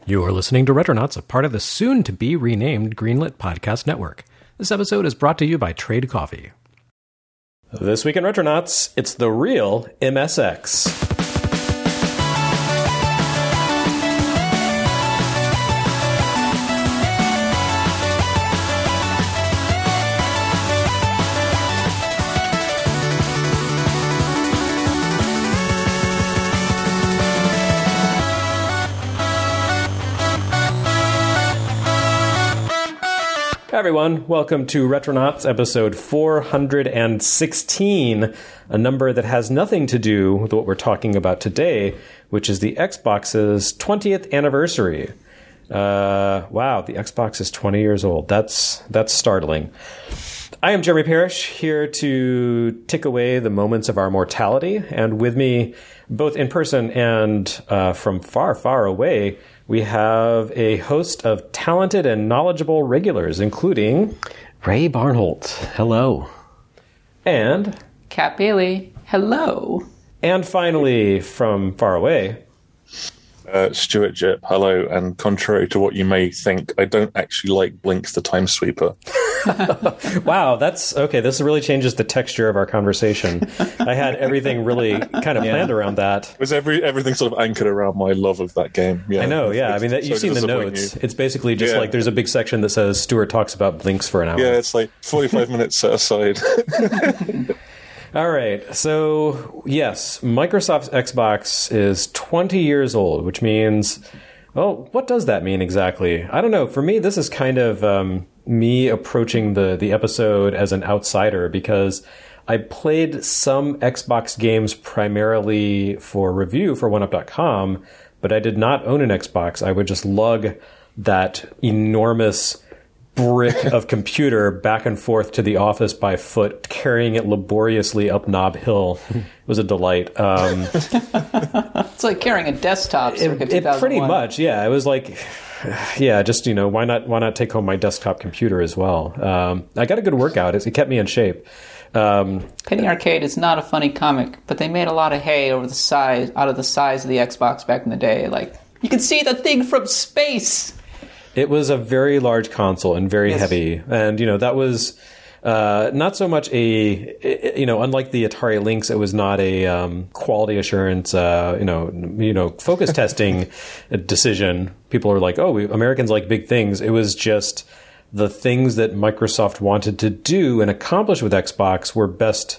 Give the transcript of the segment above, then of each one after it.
You are listening to Retronauts, a part of the soon-to-be renamed Greenlit Podcast Network. This episode is brought to you by Trade Coffee. This week in Retronauts, it's the real MSX. Hi everyone, welcome to Retronauts episode 416, a number that has nothing to do with what we're talking about today, which is the Xbox's 20th anniversary. Wow, the Xbox is 20 years old. That's startling. I am Jeremy Parrish, here to tick away the moments of our mortality, and with me, both in person and from far, far away, we have a host of talented and knowledgeable regulars, including Ray Barnholt. Hello. And Kat Bailey. Hello. And finally, from far away, Stuart Jip. Hello. And contrary to what you may think, I don't actually like Blinx the Time Sweeper. Wow, that's okay. This really changes the texture of our conversation. I had everything really kind of planned around that. It was everything sort of anchored around my love of that game. Yeah, I know, yeah. I mean, you've seen the notes. It's basically just like there's a big section that says Stuart talks about Blinx for an hour. Yeah, it's like 45 minutes set aside. All right. So, yes, Microsoft's Xbox is 20 years old, which means, well, what does that mean exactly? I don't know. For me, this is kind of me approaching the episode as an outsider because I played some Xbox games primarily for review for OneUp.com, but I did not own an Xbox. I would just lug that enormous brick of computer back and forth to the office by foot, carrying it laboriously up Knob Hill. It was a delight. It's like carrying a desktop. It pretty much, yeah. It was like, yeah, just, why not take home my desktop computer as well? I got a good workout. It kept me in shape. Penny Arcade is not a funny comic, but they made a lot of hay out of the size of the Xbox back in the day. Like, you can see the thing from space. It was a very large console and very heavy. And, that was not so much unlike the Atari Lynx, it was not a quality assurance, focus testing decision. People are like, Americans like big things. It was just the things that Microsoft wanted to do and accomplish with Xbox were best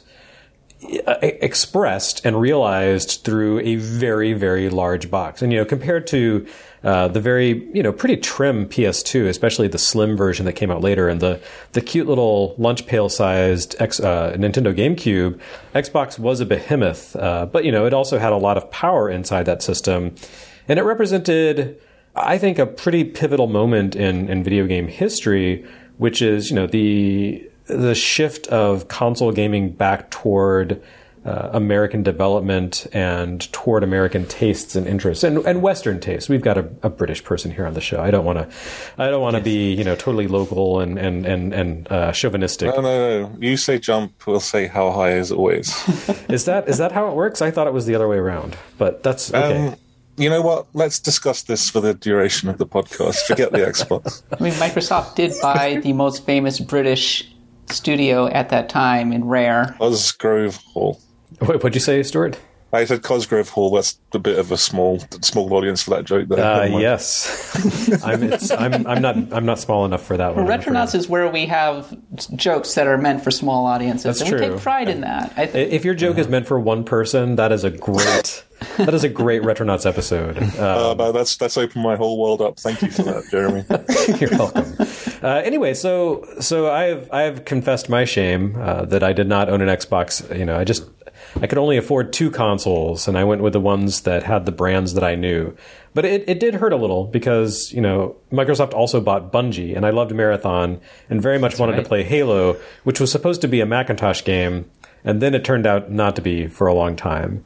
expressed and realized through a very, very large box. And, compared to the very, pretty trim PS2, especially the slim version that came out later, and the cute little lunch pail-sized Nintendo GameCube, Xbox was a behemoth. But, it also had a lot of power inside that system. And it represented, I think, a pretty pivotal moment in video game history, which is, the shift of console gaming back toward American development and toward American tastes and interests and Western tastes. We've got a British person here on the show. I don't want to be totally local and chauvinistic. No. You say jump, we'll say how high as always. Is that how it works? I thought it was the other way around, but that's okay. You know what? Let's discuss this for the duration of the podcast. Forget the Xbox. I mean, Microsoft did buy the most famous British studio at that time in Rare. Cosgrove Hall. Wait, what'd you say, Stuart? I said Cosgrove Hall. That's a bit of a small audience for that joke there. Yes. I'm not small enough for that one. Retronauts is where we have jokes that are meant for small audiences. That's true. We take pride in that. If your joke is meant for one person, that is a great Retronauts episode. That's opened my whole world up. Thank you for that, Jeremy. You're welcome. Anyway, so I have confessed my shame that I did not own an Xbox. I could only afford 2 consoles, and I went with the ones that had the brands that I knew. But it did hurt a little because, Microsoft also bought Bungie, and I loved Marathon and very much wanted to play Halo, which was supposed to be a Macintosh game, and then it turned out not to be for a long time.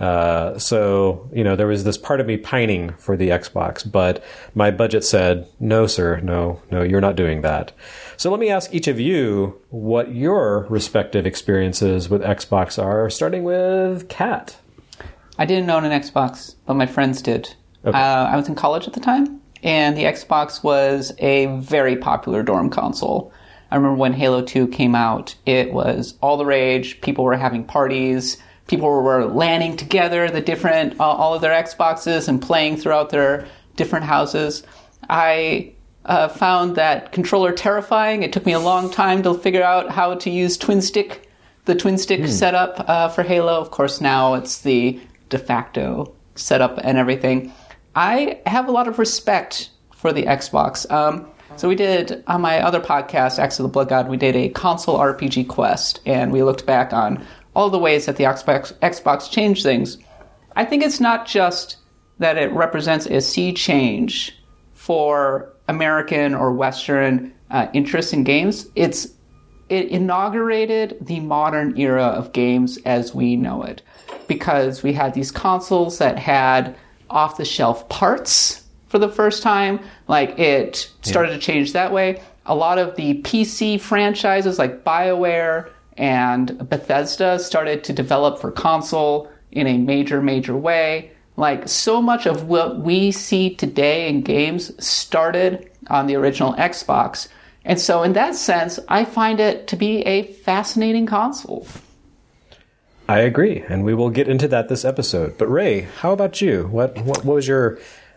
So, there was this part of me pining for the Xbox, but my budget said, no, sir, no, you're not doing that. So let me ask each of you what your respective experiences with Xbox are, starting with Kat. I didn't own an Xbox, but my friends did. Okay. I was in college at the time, and the Xbox was a very popular dorm console. I remember when Halo 2 came out, it was all the rage. People were having parties. People were LANing together the different, all of their Xboxes and playing throughout their different houses. I found that controller terrifying. It took me a long time to figure out how to use the twin stick setup for Halo. Of course, now it's the de facto setup and everything. I have a lot of respect for the Xbox. So we did, on my other podcast, Axe of the Blood God, we did a console RPG quest, and we looked back on all the ways that the Xbox changed things. I think it's not just that it represents a sea change for American or Western interest in games. It inaugurated the modern era of games as we know it, because we had these consoles that had off-the-shelf parts for the first time. Like, it started to change that way. A lot of the PC franchises like BioWare and Bethesda started to develop for console in a major way. Like, so much of what we see today in games started on the original Xbox. And so in that sense, I find it to be a fascinating console. I agree, and we will get into that this episode. But Ray, how about you? What was your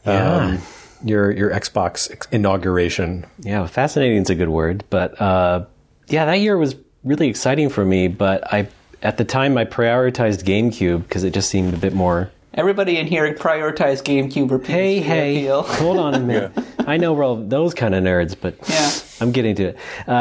Xbox inauguration? Yeah, fascinating is a good word, but that year was really exciting for me. But at the time I prioritized GameCube because it just seemed a bit more. Everybody in here prioritized GameCube or PS2. Hey, hold on a minute. I know we're all those kind of nerds, but I'm getting to it.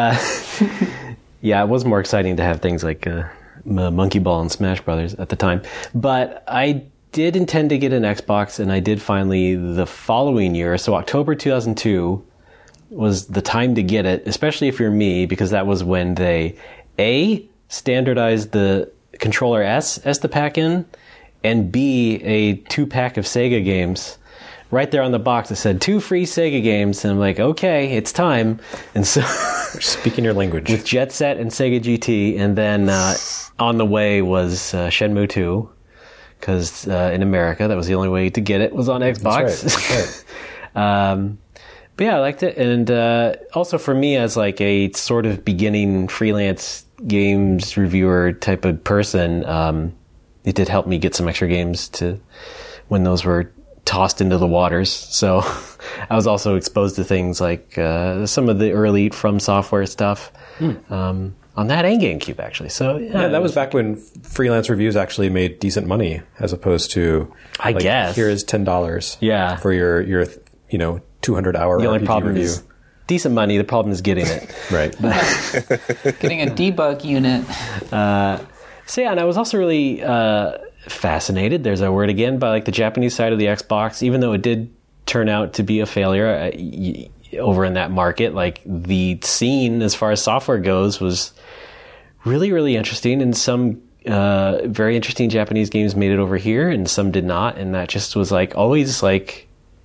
It was more exciting to have things like Monkey Ball and Smash Brothers at the time. But I did intend to get an Xbox, and I did finally the following year. So October 2002 was the time to get it, especially if you're me, because that was when they, A, standardized the controller S as the pack-in, and B, a 2-pack of Sega games. Right there on the box, it said 2 free Sega games, and I'm like, okay, it's time. And so, speaking your language, with Jet Set and Sega GT, and then on the way was Shenmue 2, because in America, that was the only way to get it, was on Xbox. That's right. But yeah, I liked it, and also for me as like a sort of beginning freelance games reviewer type of person, it did help me get some extra games to when those were tossed into the waters. So I was also exposed to things like some of the early From Software stuff on that and GameCube, actually. So yeah, that was back when freelance reviews actually made decent money, as opposed to, I guess, here is $10 for your 200-hour the only RPG problem review. Is decent money. The problem is getting it. Right. Getting a debug unit. So yeah, and I was also really fascinated, there's a word again, by like the Japanese side of the Xbox. Even though it did turn out to be a failure over in that market, like the scene as far as software goes was really interesting, and some very interesting Japanese games made it over here and some did not, and that just was like always like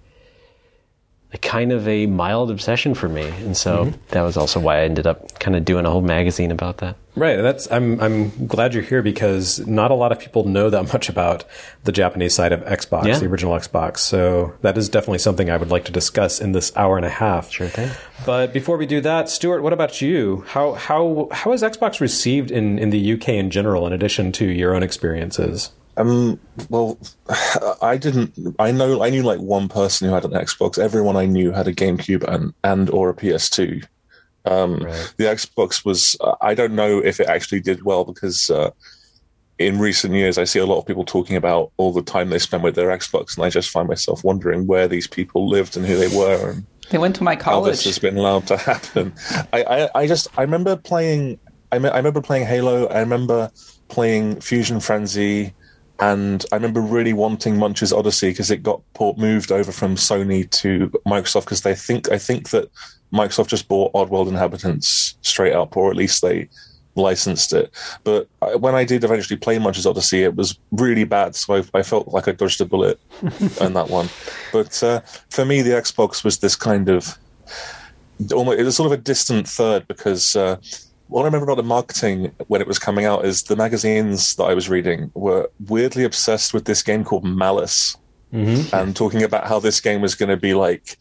a kind of a mild obsession for me. And so that was also why I ended up kind of doing a whole magazine about that. Right. I'm glad you're here, because not a lot of people know that much about the Japanese side of Xbox, the original Xbox. So that is definitely something I would like to discuss in this hour and a half. Sure thing. But before we do that, Stuart, what about you? How is Xbox received in the UK in general, in addition to your own experiences? Well, I knew like one person who had an Xbox. Everyone I knew had a GameCube and or a PS2. Right. The Xbox was, I don't know if it actually did well, because in recent years I see a lot of people talking about all the time they spent with their Xbox, and I just find myself wondering where these people lived and who they were, and they went to my college. How this has been allowed to happen. I remember playing. I remember playing Halo. I remember playing Fusion Frenzy. And I remember really wanting Munch's Odyssey, because it got moved over from Sony to Microsoft, because I think that Microsoft just bought Oddworld Inhabitants straight up, or at least they licensed it. But when I did eventually play Munch's Odyssey, it was really bad, so I felt like I dodged a bullet on that one. But for me, the Xbox was this kind of almost, it was sort of a distant third, because what I remember about the marketing when it was coming out is the magazines that I was reading were weirdly obsessed with this game called Malice, and talking about how this game was going to be like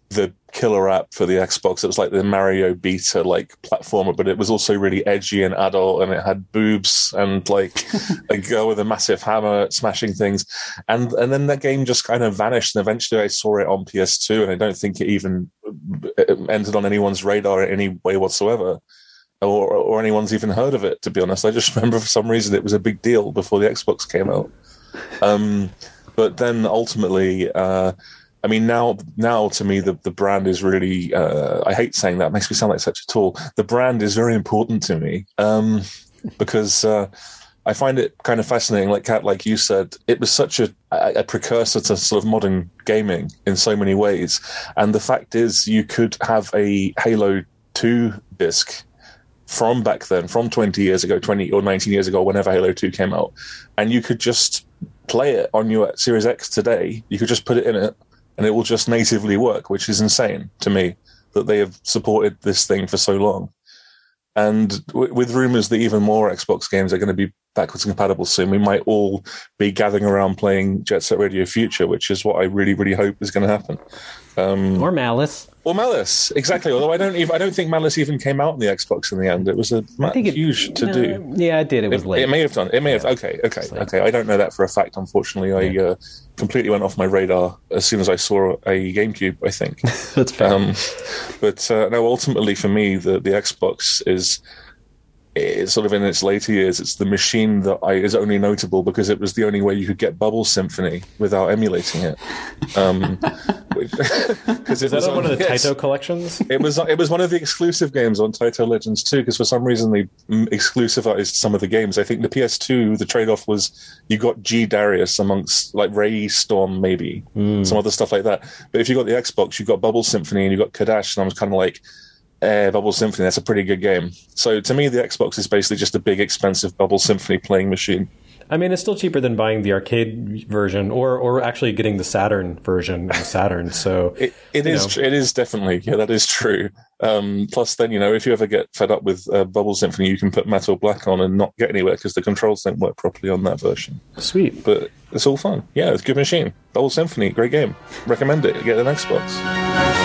the killer app for the Xbox. It was like the Mario Beta like platformer, but it was also really edgy and adult, and it had boobs and like a girl with a massive hammer smashing things. And then that game just kind of vanished. And eventually I saw it on PS2, and I don't think it even entered on anyone's radar in any way whatsoever. Or anyone's even heard of it, to be honest. I just remember for some reason it was a big deal before the Xbox came out. But then ultimately, I mean, now to me, the brand is really, I hate saying that, it makes me sound like such a tool. The brand is very important to me because I find it kind of fascinating. Like Kat, like you said, it was such a precursor to sort of modern gaming in so many ways. And the fact is, you could have a Halo 2 disc from back then, from 20 years ago, 20 or 19 years ago, whenever Halo 2 came out, and you could just play it on your Series X today. You could just put it in it, and it will just natively work, which is insane to me that they have supported this thing for so long. And with rumors that even more Xbox games are going to be backwards compatible soon, we might all be gathering around playing Jet Set Radio Future, which is what I really, really hope is going to happen. Or Malice. Or Malice, exactly. Although I don't think Malice even came out on the Xbox in the end. It was huge to do. Yeah, it did. It was late. It may have done. It may have. Okay. I don't know that for a fact. Unfortunately, I completely went off my radar as soon as I saw a GameCube, I think. That's fair. But no, ultimately for me, the Xbox is sort of in its later years. It's the machine that is only notable because it was the only way you could get Bubble Symphony without emulating it. Is that one of the Taito collections? It was one of the exclusive games on Taito Legends 2, because for some reason they exclusivized some of the games. I think the PS2, the trade-off was you got G Darius amongst like Ray Storm, maybe some other stuff like that. But if you got the Xbox, you got Bubble Symphony and you got Kadash, and I was kind of like, Bubble Symphony, that's a pretty good game. So to me, the Xbox is basically just a big, expensive Bubble Symphony playing machine. I mean, it's still cheaper than buying the arcade version or actually getting the Saturn version of Saturn. So it is definitely, yeah, that is true. Plus, then, if you ever get fed up with Bubble Symphony, you can put Metal Black on and not get anywhere because the controls don't work properly on that version. Sweet. But it's all fun. Yeah, it's a good machine. Bubble Symphony, great game. Recommend it. Get an Xbox.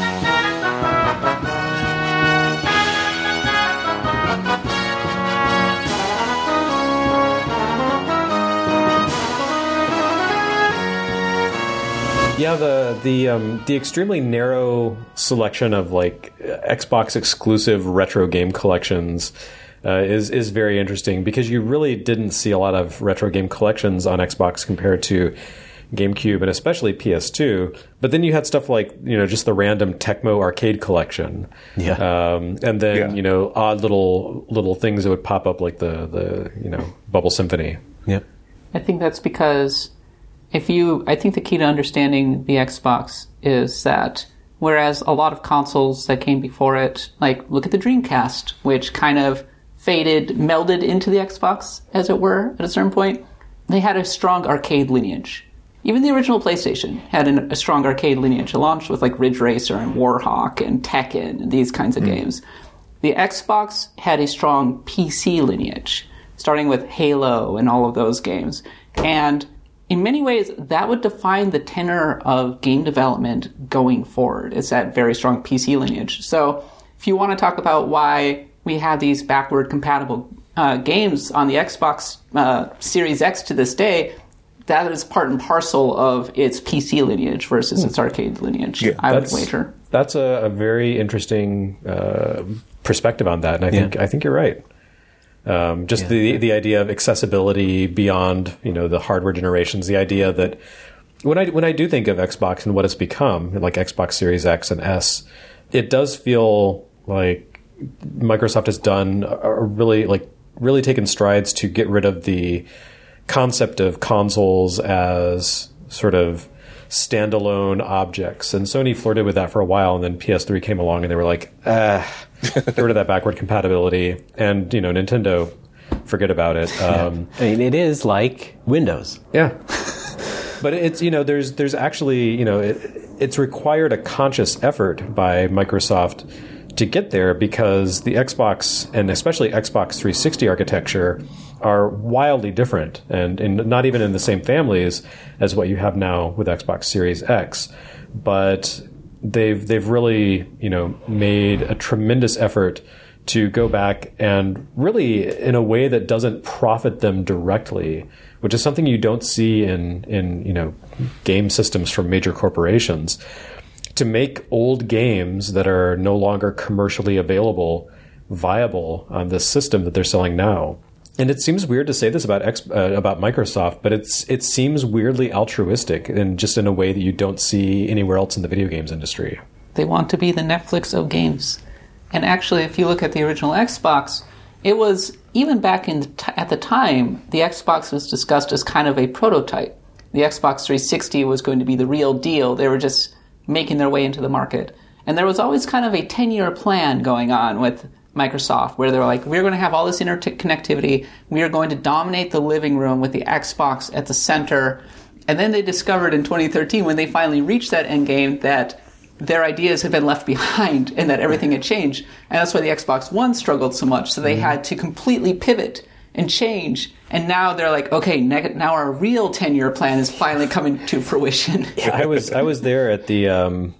Yeah, the extremely narrow selection of like Xbox exclusive retro game collections is very interesting, because you really didn't see a lot of retro game collections on Xbox compared to GameCube and especially PS2. But then you had stuff like just the random Tecmo arcade collection, and then odd little things that would pop up like the Bubble Symphony. Yep. I think that's because I think the key to understanding the Xbox is that whereas a lot of consoles that came before it, like look at the Dreamcast, which kind of melded into the Xbox, as it were, at a certain point, they had a strong arcade lineage. Even the original PlayStation had a strong arcade lineage. It launched with like Ridge Racer and Warhawk and Tekken and these kinds of games. The Xbox had a strong PC lineage, starting with Halo and all of those games. And in many ways, that would define the tenor of game development going forward. It's that very strong PC lineage. So if you want to talk about why we have these backward compatible games on the Xbox Series X to this day, that is part and parcel of its PC lineage versus its arcade lineage, I would wager. That's a very interesting perspective on that, and I think you're right. The idea of accessibility beyond the hardware generations, the idea that when I do think of Xbox and what it's become, like Xbox Series X and S, it does feel like Microsoft has done really taken strides to get rid of the concept of consoles as sort of standalone objects. And Sony flirted with that for a while, and then PS3 came along and they were like, get rid of that backward compatibility. And, Nintendo, forget about it. I mean, it is like Windows. Yeah. But it's, there's actually, it's required a conscious effort by Microsoft to get there, because the Xbox, and especially Xbox 360 architecture, are wildly different and not even in the same families as what you have now with Xbox Series X. But they've really, made a tremendous effort to go back and really in a way that doesn't profit them directly, which is something you don't see in game systems from major corporations, to make old games that are no longer commercially available viable on this system that they're selling now. And it seems weird to say this about Microsoft, but it seems weirdly altruistic and just in a way that you don't see anywhere else in the video games industry. They want to be the Netflix of games. And actually, if you look at the original Xbox, it was, even back at the time, the Xbox was discussed as kind of a prototype. The Xbox 360 was going to be the real deal. They were just making their way into the market. And there was always kind of a 10-year plan going on with Microsoft, where they're like, we're going to have all this interconnectivity. We are going to dominate the living room with the Xbox at the center. And then they discovered in 2013, when they finally reached that end game, that their ideas had been left behind and that everything had changed. And that's why the Xbox One struggled so much. So they had to completely pivot and change. And now they're like, okay, now our real 10-year plan is finally coming to fruition. Yeah, I was there at the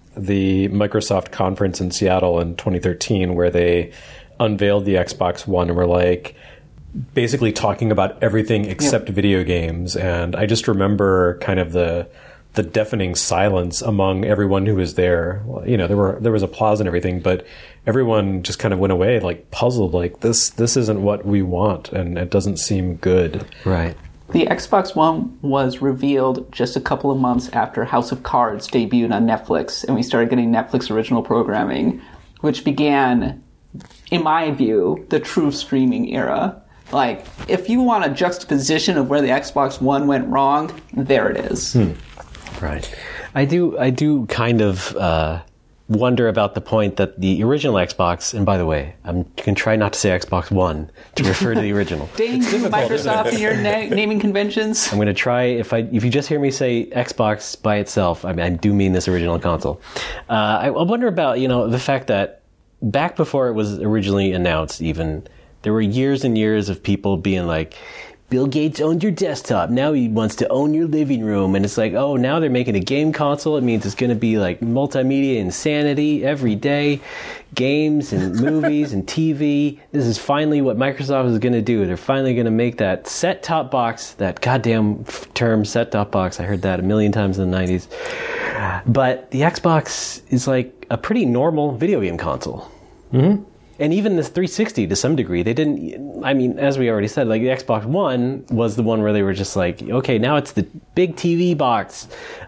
Microsoft conference in Seattle in 2013, where they unveiled the Xbox One and were like basically talking about everything except video games. And I just remember kind of the deafening silence among everyone who was there. There was applause and everything, but everyone just kind of went away like puzzled, like this isn't what we want, and it doesn't seem good. Right. The Xbox One was revealed just a couple of months after House of Cards debuted on Netflix, and we started getting Netflix original programming, which began, in my view, the true streaming era. Like, if you want a juxtaposition of where the Xbox One went wrong, there it is. Right. I do kind of wonder about the point that the original Xbox, and by the way, I'm going to try not to say Xbox One to refer to the original. Dang you, Microsoft, and your naming conventions. I'm going to try, if you just hear me say Xbox by itself, I do mean this original console. I wonder about, the fact that back before it was originally announced even, there were years and years of people being like, Bill Gates owned your desktop. Now he wants to own your living room. And it's like, oh, now they're making a game console. It means it's going to be like multimedia insanity every day. Games and movies and TV. This is finally what Microsoft is going to do. They're finally going to make that set-top box, that goddamn term set-top box. I heard that a million times in the 90s. But the Xbox is like a pretty normal video game console. Mm-hmm. And even this 360, to some degree, they didn't, as we already said, like the Xbox One was the one where they were just like, okay, now it's the big TV box.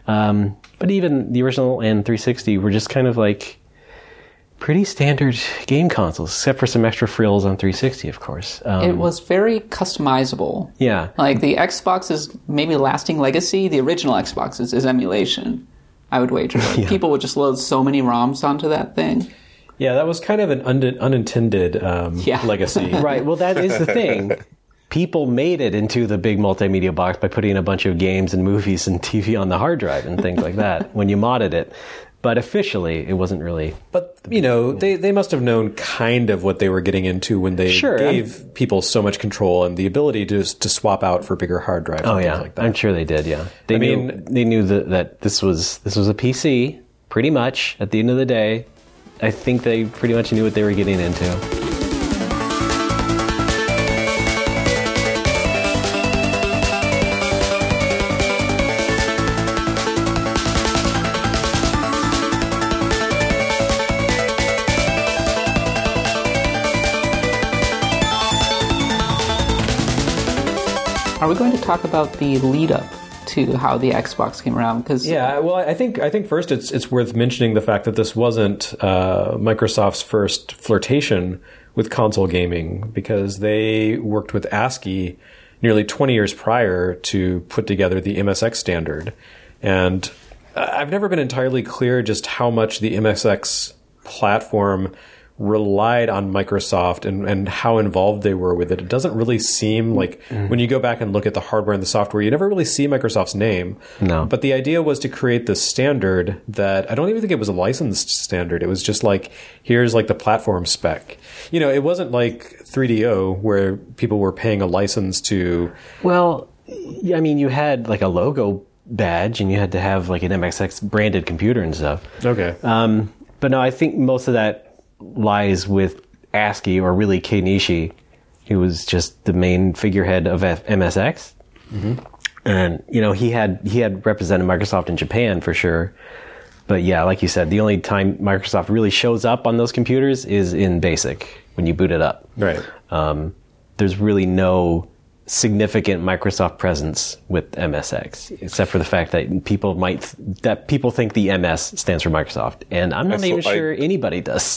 But even the original and 360 were just kind of like pretty standard game consoles, except for some extra frills on 360, of course. It was very customizable. Yeah. Like the Xbox's maybe lasting legacy, the original Xbox's, is emulation, I would wager. Like, people would just load so many ROMs onto that thing. Yeah, that was kind of an unintended legacy. Right. Well, that is the thing. People made it into the big multimedia box by putting a bunch of games and movies and TV on the hard drive and things like that when you modded it. But officially, it wasn't really. But, they must have known kind of what they were getting into when they gave people so much control and the ability to swap out for bigger hard drives and things like that. I'm sure they did, yeah. They knew that this was a PC, pretty much, at the end of the day. I think they pretty much knew what they were getting into. Are we going to talk about the lead up to how the Xbox came around? Because I think first it's worth mentioning the fact that this wasn't Microsoft's first flirtation with console gaming, because they worked with ASCII nearly 20 years prior to put together the MSX standard. And I've never been entirely clear just how much the MSX platform relied on Microsoft and how involved they were with it. It doesn't really seem like, when you go back and look at the hardware and the software, you never really see Microsoft's name. No. But the idea was to create this standard that, I don't even think it was a licensed standard. It was just like, here's like the platform spec. It wasn't like 3DO where people were paying a license to... Well, you had like a logo badge, and you had to have like an MSX branded computer and stuff. Okay. But no, I think most of that lies with ASCII, or really Kei Nishi, who was just the main figurehead of MSX. Mm-hmm. And, you know, he had represented Microsoft in Japan for sure. But yeah, like you said, the only time Microsoft really shows up on those computers is in BASIC, when you boot it up. Right. There's really no significant Microsoft presence with MSX, except for the fact that people think the MS stands for Microsoft, and I'm not even sure anybody does.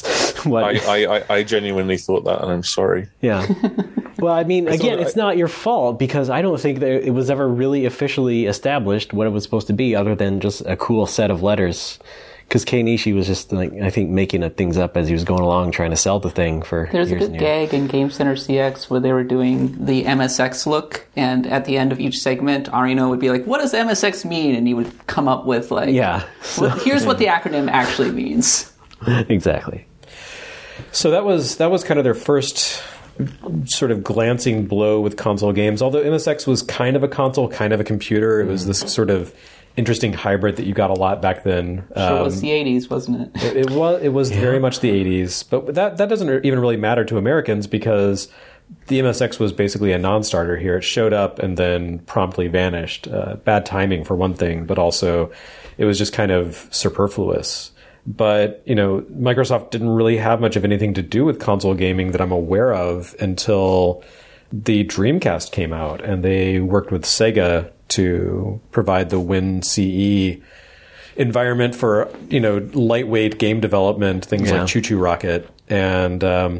I genuinely thought that, and I'm sorry. Yeah. Well, I mean, again, it's not your fault, because I don't think that it was ever really officially established what it was supposed to be, other than just a cool set of letters. Because Kei Nishi was just, like, I think, making things up as he was going along, trying to sell the thing for There's years a good gag in Game Center CX where they were doing the MSX look, and at the end of each segment, Arino would be like, "What does MSX mean?" And he would come up with, like, well, here's what the acronym actually means. Exactly. So that was kind of their first sort of glancing blow with console games. Although MSX was kind of a console, kind of a computer, it was this sort of interesting hybrid that you got a lot back then. Sure was the 80s, wasn't it? It was very much the 80s. But that doesn't even really matter to Americans, because the MSX was basically a non-starter here. It showed up and then promptly vanished. Bad timing for one thing, but also it was just kind of superfluous. But, you know, Microsoft didn't really have much of anything to do with console gaming that I'm aware of until the Dreamcast came out, and they worked with Sega to provide the WinCE environment for, you know, lightweight game development, things like Choo Choo Rocket and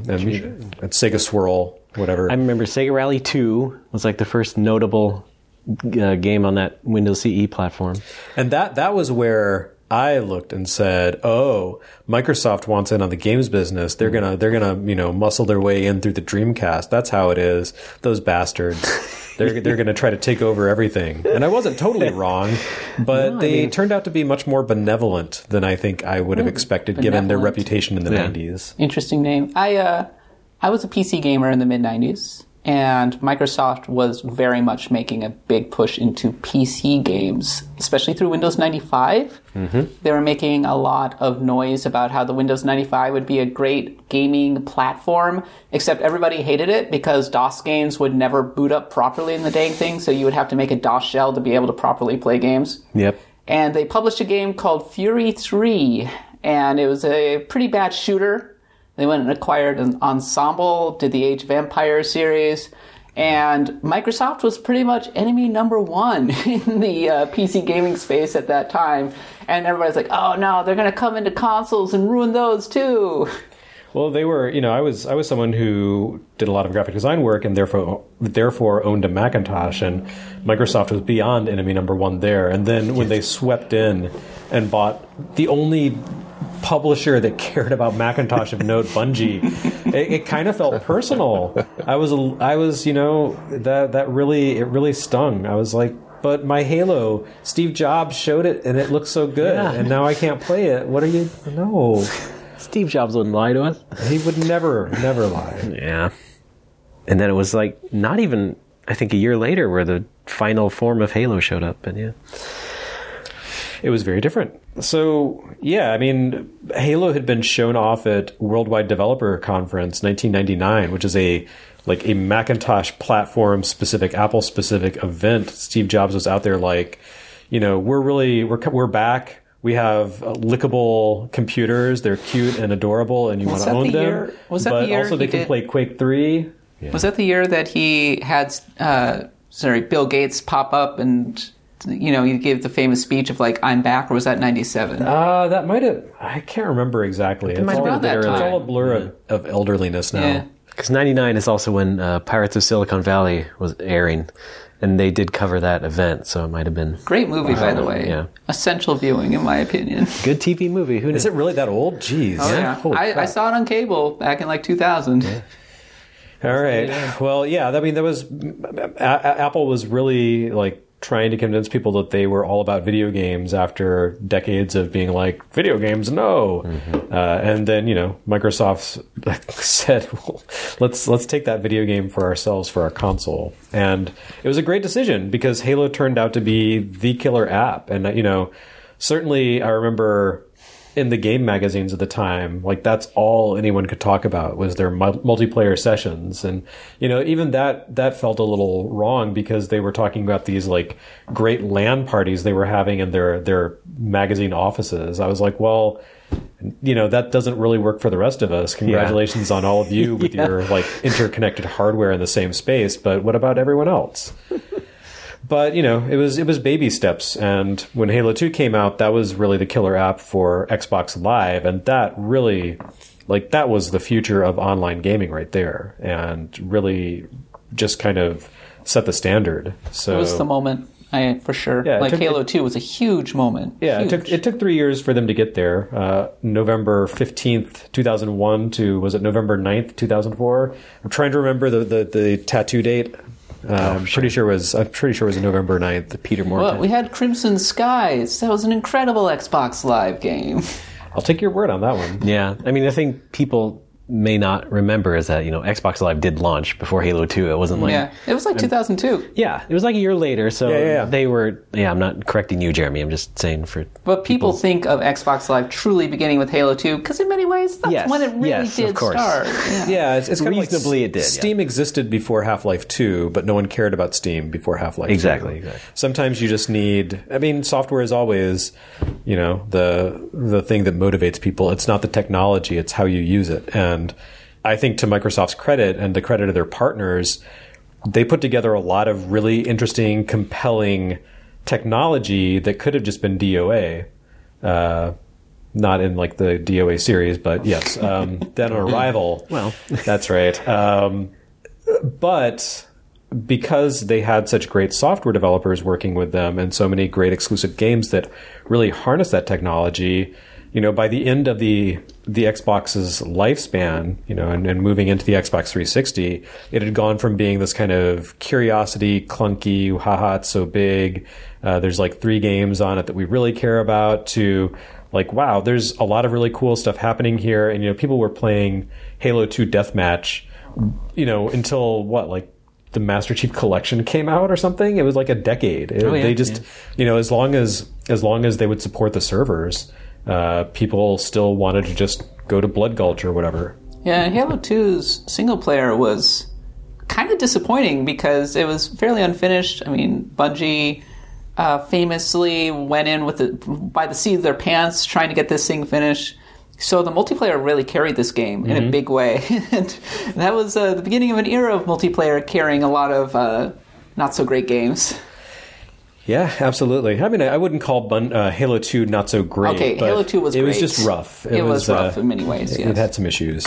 Sega Swirl, whatever. I remember Sega Rally 2 was like the first notable game on that Windows CE platform. And that was where I looked and said, "Oh, Microsoft wants in on the games business. They're gonna you know, muscle their way in through the Dreamcast. That's how it is. Those bastards. They're gonna try to take over everything." And I wasn't totally wrong, but they turned out to be much more benevolent than I think I would have expected, given their reputation in the 90s. Interesting name. I was a PC gamer in the mid 90s. And Microsoft was very much making a big push into PC games, especially through Windows 95. Mm-hmm. They were making a lot of noise about how the Windows 95 would be a great gaming platform, except everybody hated it because DOS games would never boot up properly in the dang thing, so you would have to make a DOS shell to be able to properly play games. Yep. And they published a game called Fury 3, and it was a pretty bad shooter. They went and acquired an Ensemble, did the Age of Empires series, and Microsoft was pretty much enemy number one in the PC gaming space at that time. And everybody's like, "Oh no, they're going to come into consoles and ruin those too." Well, they were, you know, I was someone who did a lot of graphic design work and therefore owned a Macintosh, and Microsoft was beyond enemy number one there. And then when they swept in and bought the only publisher that cared about Macintosh of note, Bungie, it kind of felt personal. I was, you know, that really stung. I was like, but my Halo, Steve Jobs showed it and it looked so good, and now I can't play it. What are you? No. Steve Jobs wouldn't lie to us. He would never lie. Yeah. And then it was like not even, I think, a year later where the final form of Halo showed up, and it was very different. So, yeah, I mean, Halo had been shown off at Worldwide Developer Conference 1999, which is a Macintosh platform-specific, Apple-specific event. Steve Jobs was out there like, you know, we're back. We have lickable computers. They're cute and adorable, and you want to own them. But also they can play Quake 3. Yeah. Was that the year that he had Bill Gates pop up and, you know, he gave the famous speech of like, "I'm back," or was that 97? That might have. I can't remember exactly. It's all a blur of elderliness now. Yeah. Because 99 is also when Pirates of Silicon Valley was airing, and they did cover that event, so it might have been... Great movie, by the way. Yeah. Essential viewing, in my opinion. Good TV movie. Who knows? Is it really that old? Jeez. Oh, yeah. I saw it on cable back in like 2000. Yeah. All right. Well, yeah, I mean, that was... Apple was really, like, trying to convince people that they were all about video games after decades of being like, video games, no. And then, Microsoft said, well, let's take that video game for ourselves, for our console. And it was a great decision because Halo turned out to be the killer app. And, certainly I remember in the game magazines at the time, like that's all anyone could talk about was their multiplayer sessions. And, even that felt a little wrong because they were talking about these like great LAN parties they were having in their magazine offices. I was like, well, that doesn't really work for the rest of us. Congratulations on all of you with your like interconnected hardware in the same space. But what about everyone else? But, it was baby steps. And when Halo 2 came out, that was really the killer app for Xbox Live. And that really, that was the future of online gaming right there. And really just kind of set the standard. So it was the moment, for sure. Yeah, Halo 2 was a huge moment. Yeah, huge. It took 3 years for them to get there. November 15th, 2001 to, was it November 9th, 2004? I'm trying to remember the tattoo date. I'm pretty sure it was November 9th. The Peter Moore. Well, we had Crimson Skies. That was an incredible Xbox Live game. I'll take your word on that one. Yeah. I mean, I think people may not remember is that, Xbox Live did launch before Halo 2. It wasn't like... Yeah, it was 2002. Yeah, it was like a year later, so Yeah. they were... Yeah, I'm not correcting you, Jeremy. I'm just saying for... But people think of Xbox Live truly beginning with Halo 2, because in many ways, that's when it really did start. Yeah, it's kind of like reasonably it did. Steam existed before Half-Life 2, but no one cared about Steam before Half-Life 2. Exactly. Sometimes you just need... I mean, software is always, the thing that motivates people. It's not the technology, it's how you use it. And I think to Microsoft's credit and the credit of their partners, they put together a lot of really interesting, compelling technology that could have just been DOA. Not in like the DOA series, but yes. Dead on Arrival. Well, that's right. But because they had such great software developers working with them and so many great exclusive games that really harness that technology, by the end of the Xbox's lifespan, and moving into the Xbox 360, it had gone from being this kind of curiosity, clunky, haha, it's so big, there's like 3 games on it that we really care about, to like, wow, there's a lot of really cool stuff happening here. And, people were playing Halo 2 Deathmatch, until what, like the Master Chief Collection came out or something? It was like a decade. As long as they would support the servers, people still wanted to just go to Blood Gulch or whatever. Yeah, and Halo 2's single player was kind of disappointing because it was fairly unfinished. I mean, Bungie famously went in by the seat of their pants trying to get this thing finished. So the multiplayer really carried this game in a big way. And that was the beginning of an era of multiplayer carrying a lot of not so great games. Yeah, absolutely. I mean, I wouldn't call Halo 2 not so great. Okay, but Halo 2 was great. It was just rough. It was rough in many ways, yes. It had some issues.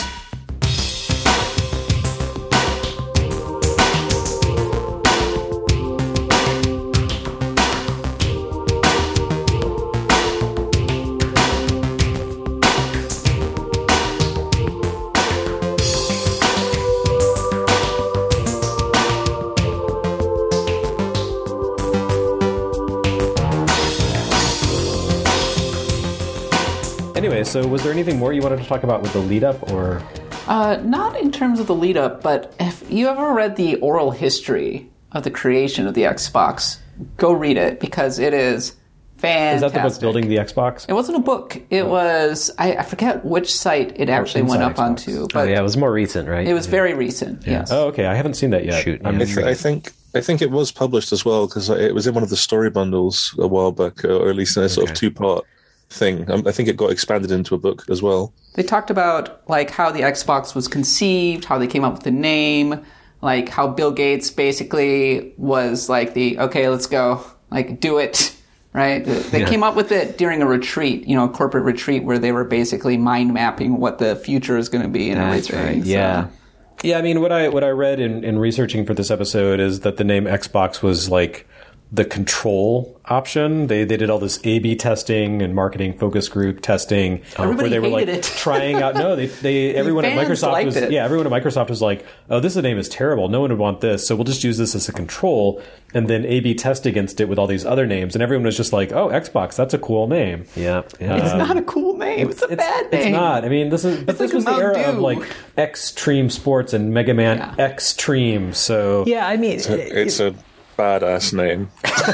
Anyway, so was there anything more you wanted to talk about with the lead-up, or...? Not in terms of the lead-up, but if you ever read the oral history of the creation of the Xbox, go read it, because it is fantastic. Is that the book Building the Xbox? It wasn't a book. It was... I forget which site it actually went up onto. But it was more recent, right? It was very recent, yes. Oh, okay. I haven't seen that yet. Shoot. I think it was published as well, because it was in one of the story bundles a while back, or at least in a sort of 2-part thing. I think it got expanded into a book as well. They talked about like how the Xbox was conceived, how they came up with the name, like how Bill Gates basically was like okay, let's go, like do it, right? They came up with it during a retreat, a corporate retreat where they were basically mind mapping what the future is going to be and everything. Right. Yeah. So. Yeah, I mean, what I read in researching for this episode is that the name Xbox was like the control option. They did all this A/B testing and marketing focus group testing, Everybody where they were like hated it. trying out. No, they everyone at fans Microsoft liked was it. everyone at Microsoft was like, oh, this name is terrible. No one would want this, so we'll just use this as a control and then A/B test against it with all these other names. And everyone was just like, oh, Xbox, that's a cool name. Yeah. It's not a cool name. It's a bad name. It's not. I mean, this was like the Mountain era of Dew. like Extreme Sports and Mega Man Yeah. Extreme. So Yeah, I mean, It's a badass name.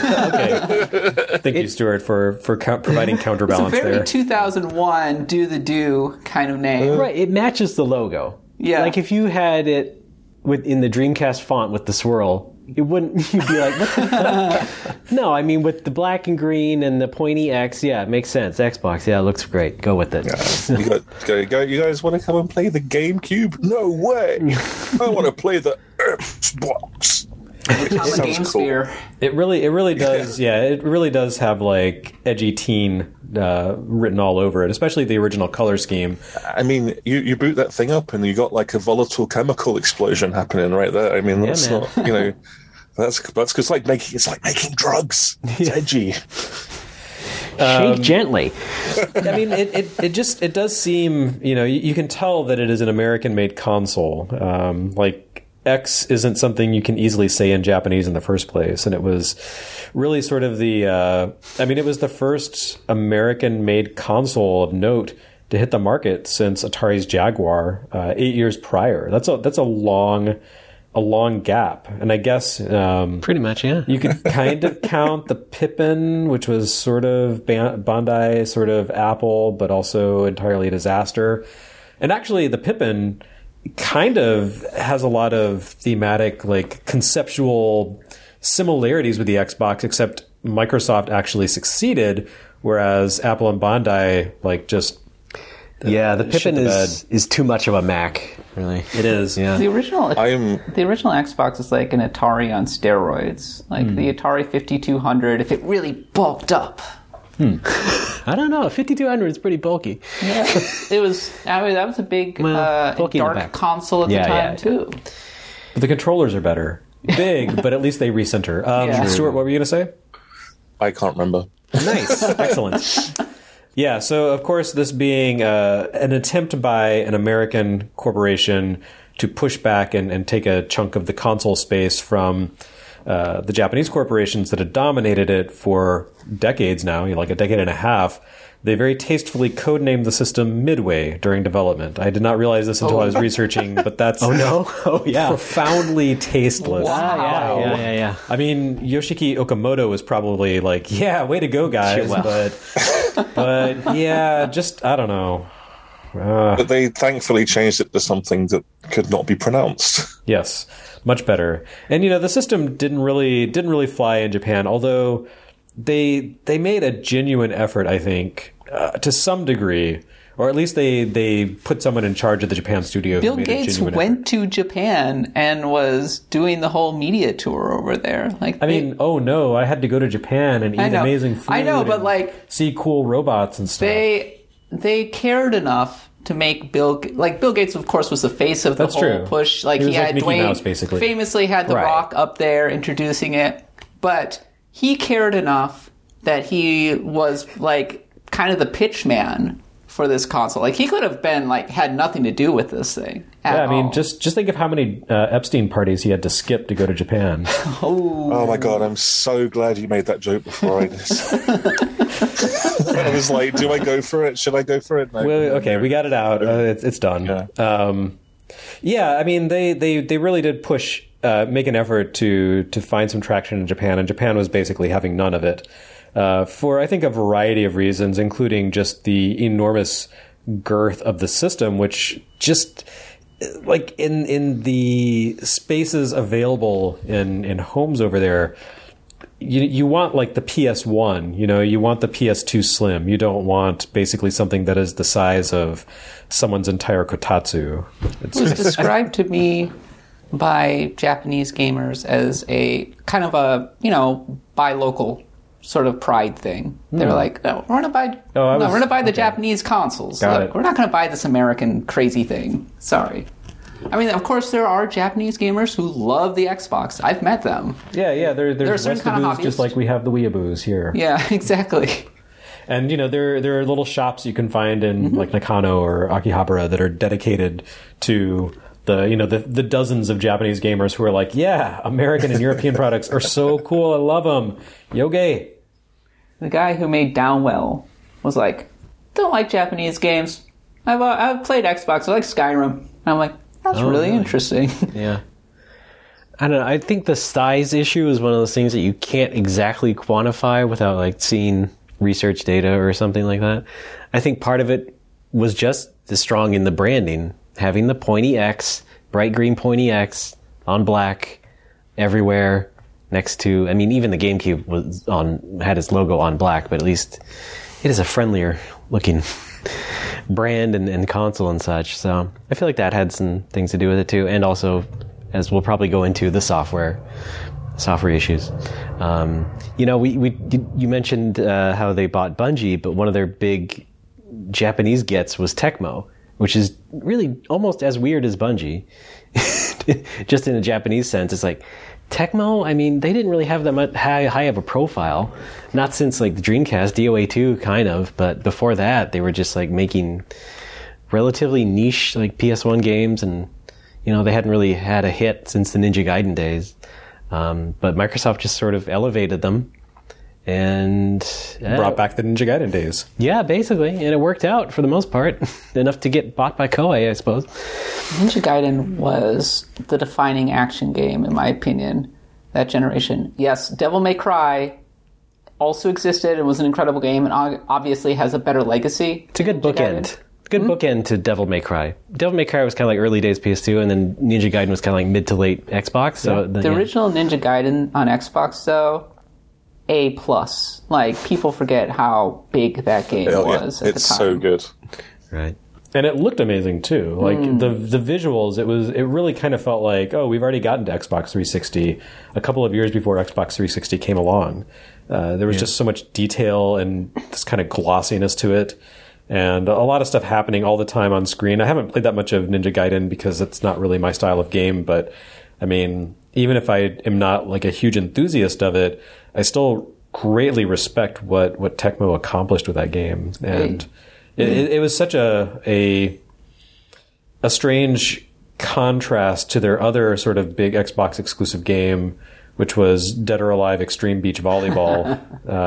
okay. Thank you, Stuart, for providing It's a counterbalance very there. 2001 do the do kind of name. right, it matches the logo. Yeah. Like if you had it in the Dreamcast font with the swirl, it wouldn't. You'd be like, what the fuck? No, I mean with the black and green and the pointy X, yeah, it makes sense. Xbox, yeah, it looks great. Go with it. You guys want to come and play the GameCube? No way! I want to play the Xbox. On the Game Sphere. It really does. Yeah, it really does have like edgy teen written all over it, especially the original color scheme. I mean, you boot that thing up and you got like a volatile chemical explosion happening right there. I mean, that's man. not, that's because it's like making drugs. It's edgy. Shake gently. I mean, it does seem, you can tell that it is an American-made console. Like X isn't something you can easily say in Japanese in the first place, and it was really sort of it was the first American-made console of note to hit the market since Atari's Jaguar 8 years prior. That's a long gap, and I guess Pretty much, yeah. you could kind of count the Pippin, which was sort of Bandai, sort of Apple, but also entirely a disaster. And actually, the Pippin kind of has a lot of thematic, like conceptual similarities with the Xbox, except Microsoft actually succeeded, whereas Apple and Bandai just The shit Pippin the bed. is too much of a Mac, really. It is. Yeah. The original I'm Xbox is like an Atari on steroids. Like the Atari 5200, if it really bulked up. I don't know. 5200 is pretty bulky. Yeah, it was. I mean, that was a big bulky in the dark back. console at the Yeah, time yeah. too. But the controllers are better. Big, but at least they recenter. Yeah. Stuart, what were you going to say? I can't remember. Nice. Excellent. Yeah, so of course, this being an attempt by an American corporation to push back and take a chunk of the console space from the Japanese corporations that had dominated it for decades now, like a decade and a half, they very tastefully codenamed the system Midway during development. I did not realize this until I was researching, but that's profoundly tasteless. Wow. Yeah. I mean, Yoshiki Okamoto was probably like, yeah, way to go, guys. But yeah, just, I don't know. But they thankfully changed it to something that could not be pronounced. Yes, much better. And, the system didn't really fly in Japan, although they made a genuine effort, I think, to some degree. Or at least they put someone in charge of the Japan studio. Bill who made Gates a genuine went effort. to Japan and was doing the whole media tour over there. Like, I mean, oh no, I had to go to Japan and I eat know. amazing food. I know, but, and like, see cool robots and stuff. they cared enough to make Bill Gates, of course, was the face of the That's whole true. push. Like, He he was like had Mickey Dwayne Mouse, basically. famously had The Right. Rock up there introducing it, but he cared enough that he was like kind of the pitch man for this console. Like, he could have been had nothing to do with this thing. Yeah, I mean, all. just think of how many Epstein parties he had to skip to go to Japan. Oh my god, I'm so glad you made that joke before I did. I was like, do I go for it? Should I go for it? No. Well, okay, we got it out. It's done. Yeah. I mean, they really did push, make an effort to find some traction in Japan, and Japan was basically having none of it for, I think, a variety of reasons, including just the enormous girth of the system, which just like in the spaces available in homes over there. You want like the PS1, you want the PS2 Slim. You don't want basically something that is the size of someone's entire kotatsu. It was described to me by Japanese gamers as a kind of a, buy local sort of pride thing. They were like, no, we're gonna buy the Japanese consoles. Got Look, it. we're not gonna buy this American crazy thing. Sorry. I mean, of course, there are Japanese gamers who love the Xbox. I've met them. Yeah. There's certain kind of Westaboos just like we have the Weeaboos here. Yeah, exactly. And there are little shops you can find in like Nakano or Akihabara that are dedicated to the dozens of Japanese gamers who are like, yeah, American and European products are so cool. I love them. Yoge. The guy who made Downwell was like, don't like Japanese games. I've played Xbox. I like Skyrim. And I'm like, that's really interesting. Yeah. I don't know. I think the size issue is one of those things that you can't exactly quantify without like seeing research data or something like that. I think part of it was just as strong in the branding, having the pointy X, bright green pointy X on black everywhere next to, I mean, even the GameCube had its logo on black, but at least it is a friendlier looking brand and console and such. So I feel like that had some things to do with it too. And also, as we'll probably go into, the software issues. You mentioned how they bought Bungie, but one of their big Japanese gets was Tecmo, which is really almost as weird as Bungie. Just in a Japanese sense, it's like Tecmo, I mean, they didn't really have that much high of a profile. Not since like the Dreamcast, DOA 2 kind of, but before that they were just like making relatively niche like PS1 games, and they hadn't really had a hit since the Ninja Gaiden days. But Microsoft just sort of elevated them and brought back the Ninja Gaiden days. Yeah, basically, and it worked out for the most part. Enough to get bought by Koei, I suppose. Ninja Gaiden was the defining action game, in my opinion, that generation. Yes, Devil May Cry also existed and was an incredible game, and obviously has a better legacy. It's a good bookend. Good bookend to Devil May Cry. Devil May Cry was kind of like early days PS2, and then Ninja Gaiden was kind of like mid to late Xbox. So the original Ninja Gaiden on Xbox, though, A+. Like, people forget how big that game was at the time. It's so good. Right. And it looked amazing too. Like the visuals, it really kind of felt like, oh, we've already gotten to Xbox 360 a couple of years before Xbox 360 came along. There was just so much detail and this kind of glossiness to it, and a lot of stuff happening all the time on screen. I haven't played that much of Ninja Gaiden because it's not really my style of game, but I mean, even if I am not like a huge enthusiast of it, I still greatly respect what Tecmo accomplished with that game. And it was such a strange contrast to their other sort of big Xbox exclusive game, which was Dead or Alive Extreme Beach Volleyball.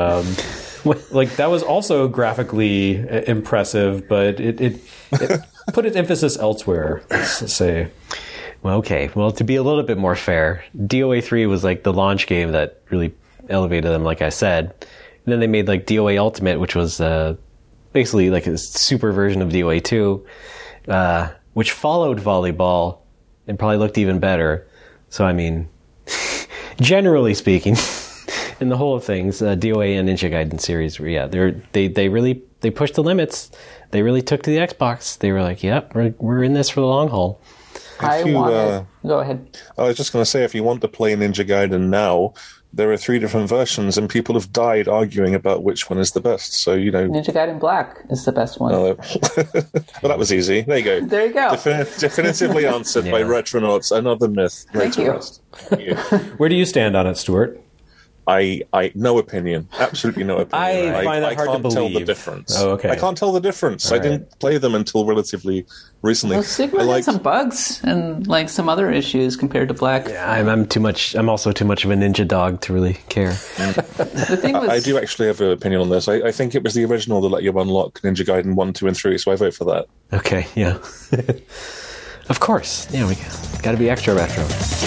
Like, that was also graphically impressive, but it put its emphasis elsewhere, let's say. Well, okay. Well, to be a little bit more fair, DOA 3 was like the launch game that really elevated them, like I said. And then they made like DOA Ultimate, which was basically like a super version of DOA 2, which followed volleyball and probably looked even better. So, I mean, generally speaking, in the whole of things, DOA and Ninja Gaiden series, they really pushed the limits. They really took to the Xbox. They were like, yep, we're in this for the long haul. Go ahead. I was just going to say, if you want to play Ninja Gaiden now, there are 3 different versions, and people have died arguing about which one is the best. So, Ninja Gaiden Black is the best one. Well, that was easy. There you go. There you go. Definitively answered by Retronauts. Another myth. Thank you. Where do you stand on it, Stuart? I no opinion. Absolutely no opinion. I find that hard to believe. I can't tell the difference. Oh, okay. I can't tell the difference. I didn't play them until relatively recently. Well, Sigma had some bugs and like some other issues compared to Black. Yeah, I'm too much. I'm also too much of a ninja dog to really care. The thing was, I do actually have an opinion on this. I think it was the original that let you unlock Ninja Gaiden 1, 2, and 3, so I vote for that. Okay, yeah. Of course. Yeah, we got to be extra retro.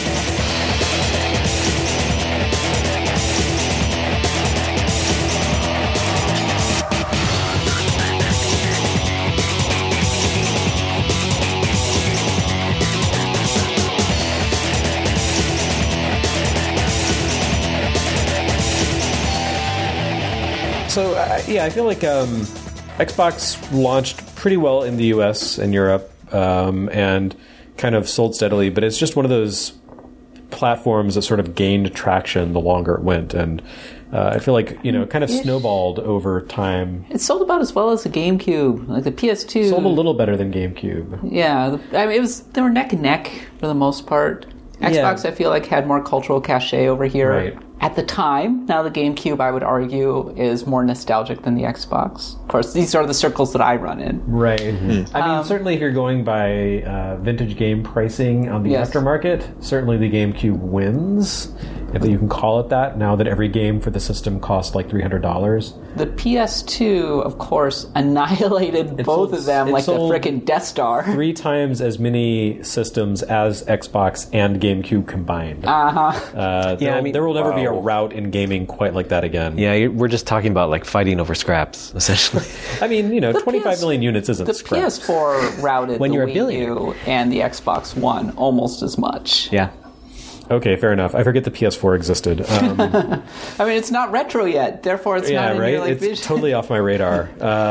So, I feel like Xbox launched pretty well in the US and Europe and kind of sold steadily, but it's just one of those platforms that sort of gained traction the longer it went. And I feel like, it kind of snowballed over time. It sold about as well as the GameCube. Like the PS2 Sold a little better than GameCube. Yeah, I mean, they were neck and neck for the most part. Xbox, I feel like, had more cultural cachet over here. Right. At the time, now the GameCube, I would argue, is more nostalgic than the Xbox. Of course, these are the circles that I run in. Right. Mm-hmm. I mean, certainly if you're going by vintage game pricing on the aftermarket, certainly the GameCube wins, if you can call it that, now that every game for the system costs like $300. The PS2, of course, annihilated both of them like the frickin' Death Star. 3 times as many systems as Xbox and GameCube combined. There will never be a route in gaming quite like that again. Yeah, we're just talking about like fighting over scraps, essentially. I mean, 25 million units isn't the scraps. PS4 routed when the you're Wii U and the Xbox One almost as much. Yeah. Okay, fair enough. I forget the PS4 existed. I mean, it's not retro yet, therefore it's not in your it's vision. totally off my radar.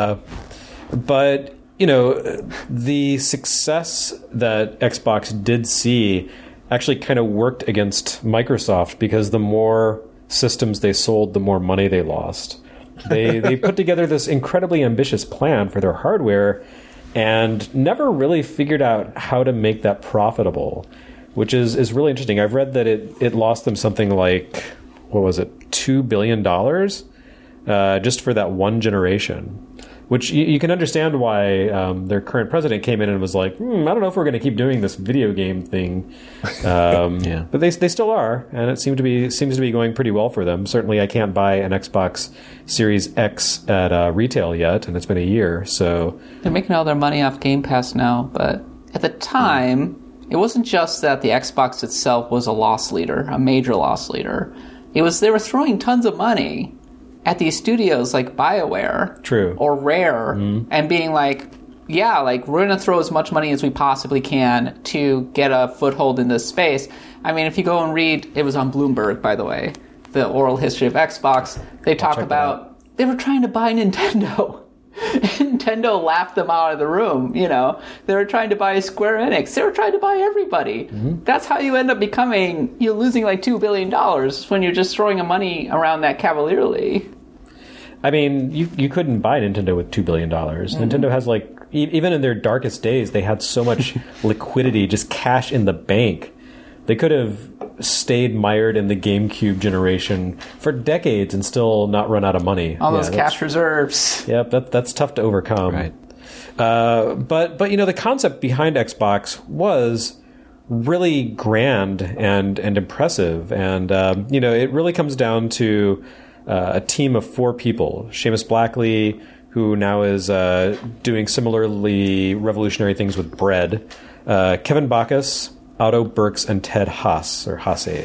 But the success that Xbox did see actually kind of worked against Microsoft, because the more systems they sold, the more money they lost. They put together this incredibly ambitious plan for their hardware and never really figured out how to make that profitable, which is really interesting. I've read that it lost them something like, what was it, $2 billion just for that one generation. Which you can understand why their current president came in and was like, I don't know if we're going to keep doing this video game thing. But they still are, and it seems to be going pretty well for them. Certainly, I can't buy an Xbox Series X at retail yet, and it's been a year. So they're making all their money off Game Pass now, but at the time, it wasn't just that the Xbox itself was a loss leader, a major loss leader. It was they were throwing tons of money at these studios like BioWare or Rare, and being like, we're going to throw as much money as we possibly can to get a foothold in this space. I mean, if you go and read, it was on Bloomberg, by the way, the oral history of Xbox, they talk about they were trying to buy Nintendo. Nintendo laughed them out of the room, They were trying to buy Square Enix. They were trying to buy everybody. That's how you end up you're losing like $2 billion when you're just throwing money around that cavalierly. I mean, you couldn't buy Nintendo with $2 billion. Nintendo has even in their darkest days, they had so much liquidity, just cash in the bank. They could have stayed mired in the GameCube generation for decades and still not run out of money. All those cash reserves. Yep, that's tough to overcome. Right. But the concept behind Xbox was really grand and impressive, and it really comes down to a team of 4 people: Seamus Blackley, who now is doing similarly revolutionary things with bread; Kevin Backus, Otto Burks, and Ted Haase, or Haase.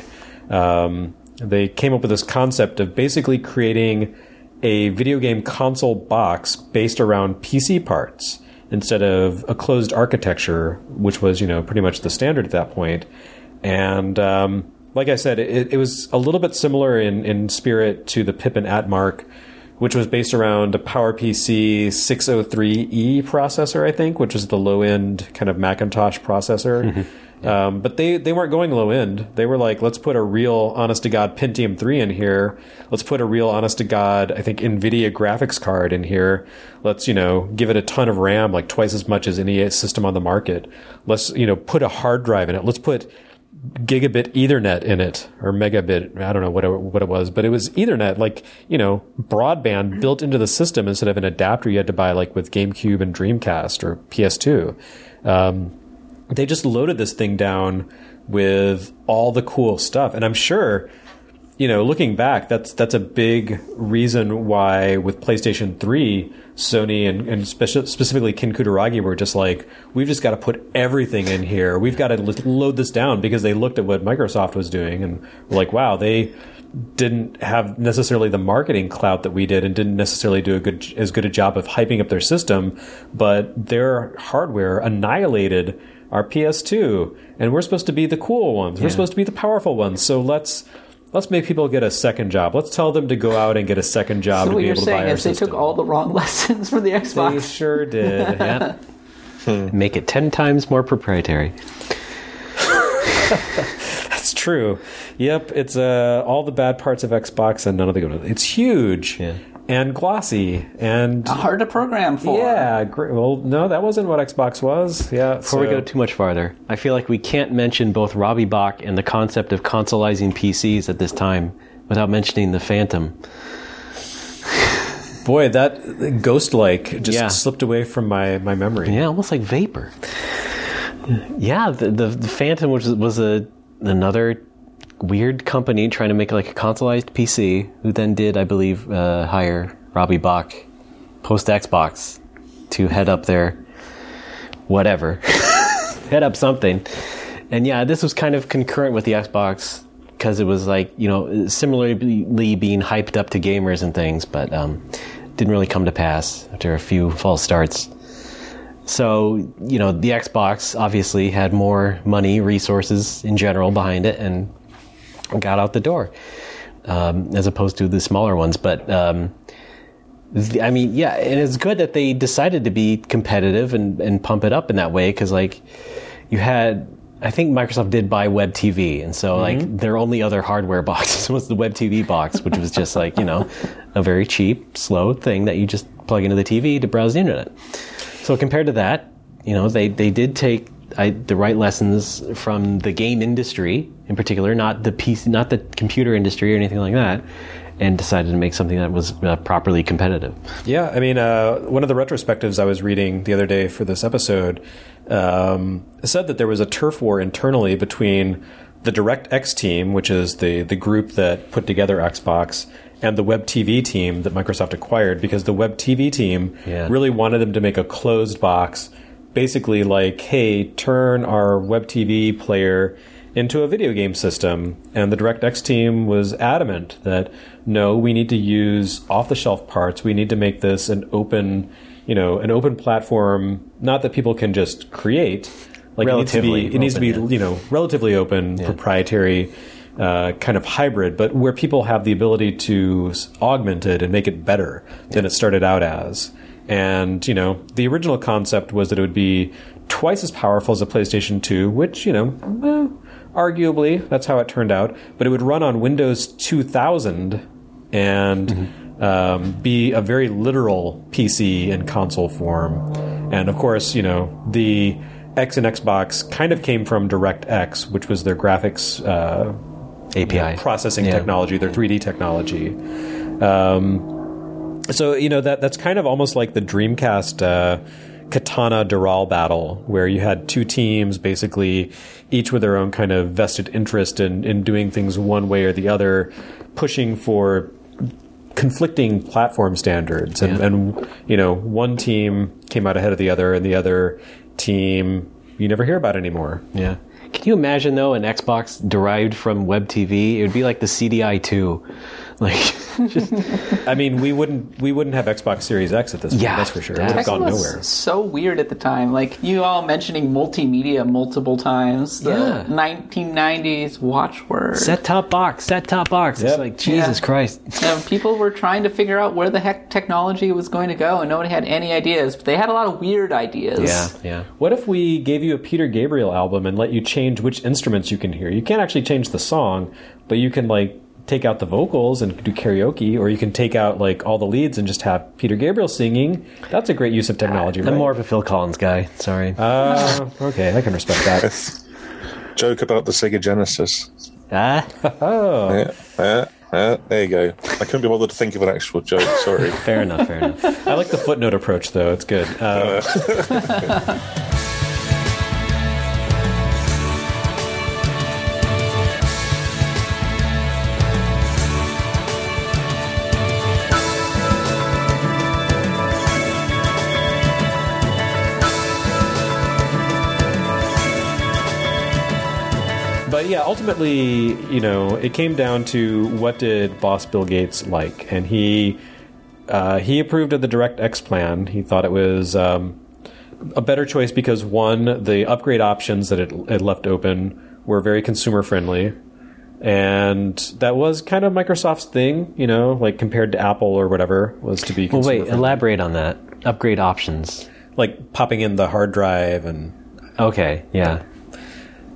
They came up with this concept of basically creating a video game console box based around PC parts instead of a closed architecture, which was, pretty much the standard at that point. And like I said, it was a little bit similar in spirit to the Pippin Atmark, which was based around a PowerPC 603E processor, I think, which was the low-end kind of Macintosh processor. But they weren't going low-end. They were like, let's put a real, honest-to-God Pentium 3 in here. Let's put a real, honest-to-God, I think, NVIDIA graphics card in here. Let's, give it a ton of RAM, like twice as much as any system on the market. Let's, put a hard drive in it. Let's put gigabit Ethernet in it, or megabit, I don't know what it was, but it was Ethernet, broadband built into the system instead of an adapter you had to buy like with GameCube and Dreamcast or PS2. They just loaded this thing down with all the cool stuff. And I'm sure, looking back, that's a big reason why with PlayStation 3, Sony and specifically Ken Kutaragi were just like, we've just got to put everything in here. We've got to load this down, because they looked at what Microsoft was doing and were like, wow, they didn't have necessarily the marketing clout that we did and didn't necessarily do as good a job of hyping up their system, but their hardware annihilated our PS2, and we're supposed to be the cool ones. We're supposed to be the powerful ones. So let's make people get a second job. Let's tell them to go out and get a second job to be able to buy our system. So what you're saying is they took all the wrong lessons from the Xbox. They sure did. Yeah. Make it 10 times more proprietary. That's true. Yep, it's all the bad parts of Xbox and none of the good ones. It's huge and glossy and hard to program for. Yeah, great. Well, no, that wasn't what Xbox was. Yeah. Before we go too much farther, I feel like we can't mention both Robbie Bach and the concept of consoleizing PCs at this time without mentioning the Phantom. Boy, that ghost-like just slipped away from my memory. Yeah, almost like vapor. Yeah, the Phantom, which was another weird company trying to make like a consoleized PC, who then did, I believe, hire Robbie Bach post Xbox to head up their whatever, head up something. And yeah, this was kind of concurrent with the Xbox because it was like, similarly being hyped up to gamers and things, but didn't really come to pass after a few false starts. So, the Xbox obviously had more money, resources in general behind it, and got out the door, as opposed to the smaller ones. But, and it's good that they decided to be competitive and pump it up in that way, because, you had... I think Microsoft did buy Web TV, and so their only other hardware box was the Web TV box, which was just a very cheap, slow thing that you just plug into the TV to browse the internet. So compared to that, they did take the right lessons from the game industry in particular, not the PC, not the computer industry or anything like that, and decided to make something that was properly competitive. Yeah, I mean, one of the retrospectives I was reading the other day for this episode said that there was a turf war internally between the DirectX team, which is the group that put together Xbox, and the Web TV team that Microsoft acquired, because the Web TV team really wanted them to make a closed box, basically like, hey, turn our Web TV player into a video game system. And the DirectX team was adamant that, no, we need to use off-the-shelf parts. We need to make this an open platform, not that people can just create. Like it needs to be relatively open, proprietary, kind of hybrid, but where people have the ability to augment it and make it better than it started out as. And, the original concept was that it would be twice as powerful as a PlayStation 2, which, arguably, that's how it turned out. But it would run on Windows 2000 and be a very literal PC in console form. And, of course, the X and Xbox kind of came from DirectX, which was their graphics API processing technology, their 3D technology. So, that's kind of almost like the Dreamcast Katana Dural battle, where you had two teams, basically, each with their own kind of vested interest in doing things one way or the other, pushing for conflicting platform standards. And one team came out ahead of the other, and the other team you never hear about anymore. Yeah. Can you imagine, though, an Xbox derived from Web TV? It would be like the CDI-2. I mean, we wouldn't have Xbox Series X at this point. That's for sure. It would have gone nowhere. So weird at the time. Like, you all mentioning multimedia multiple times. The 1990s watchword. Set-top box. Yep. It's like, Jesus Christ. People were trying to figure out where the heck technology was going to go, and nobody had any ideas. But they had a lot of weird ideas. Yeah. What if we gave you a Peter Gabriel album and let you change which instruments you can hear? You can't actually change the song, but you can, take out the vocals and do karaoke, or you can take out all the leads and just have Peter Gabriel singing. That's a great use of technology, right? I'm more of a Phil Collins guy. Sorry. Okay, I can respect that. Joke about the Sega Genesis. Oh. There you go. I couldn't be bothered to think of an actual joke. Sorry. Fair enough. I like the footnote approach, though. It's good. But yeah, ultimately, it came down to what did Boss Bill Gates like, and he approved of the DirectX plan. He thought it was a better choice because, one, the upgrade options that it left open were very consumer friendly, and that was kind of Microsoft's thing, compared to Apple or whatever, was to be consumer friendly. Elaborate on that. Upgrade options. Like popping in the hard drive and... Okay, yeah.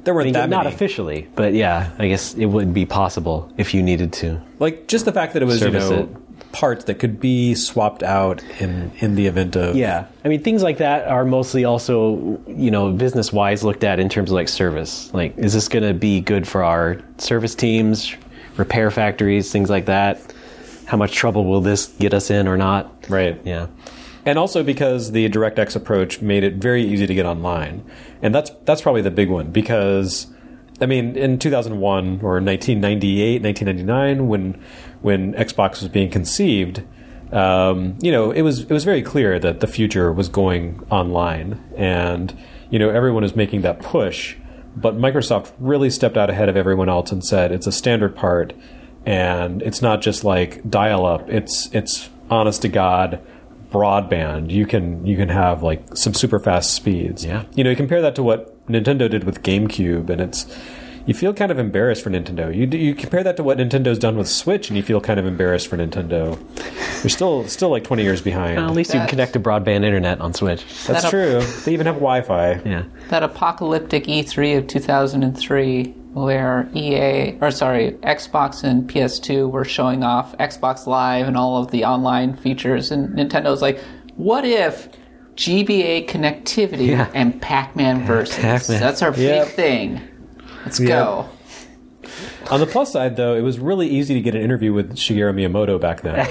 there weren't that not many. officially, but yeah, I guess it would be possible if you needed to. Like just the fact that it was Service it. parts that could be swapped out in the event of Yeah, I mean things like that are mostly also business wise looked at in terms of like service. Like, is this going to be good for our service teams, repair factories, things like that? How much trouble will this get us in or not? right. Yeah. And also because the DirectX approach made it very easy to get online. And that's probably the big one because, I mean, in 2001 or 1998, 1999, when Xbox was being conceived, it was very clear that the future was going online. And, everyone was making that push. But Microsoft really stepped out ahead of everyone else and said it's a standard part. And it's not just like dial-up. It's honest to God broadband. You can have like some super fast speeds. Yeah. You compare that to what Nintendo did with GameCube, and you feel kind of embarrassed for Nintendo. You compare that to what Nintendo's done with Switch, and you feel kind of embarrassed for Nintendo. They're still like 20 years behind. Well, at least you can connect to broadband internet on Switch. That's true. They even have Wi-Fi. Yeah. That apocalyptic E3 of 2003 where Xbox and PS2 were showing off Xbox Live and all of the online features, and Nintendo's like, what if GBA connectivity and Pac-Man versus? Pac-Man. That's our big thing. Let's go. On the plus side, though, it was really easy to get an interview with Shigeru Miyamoto back then.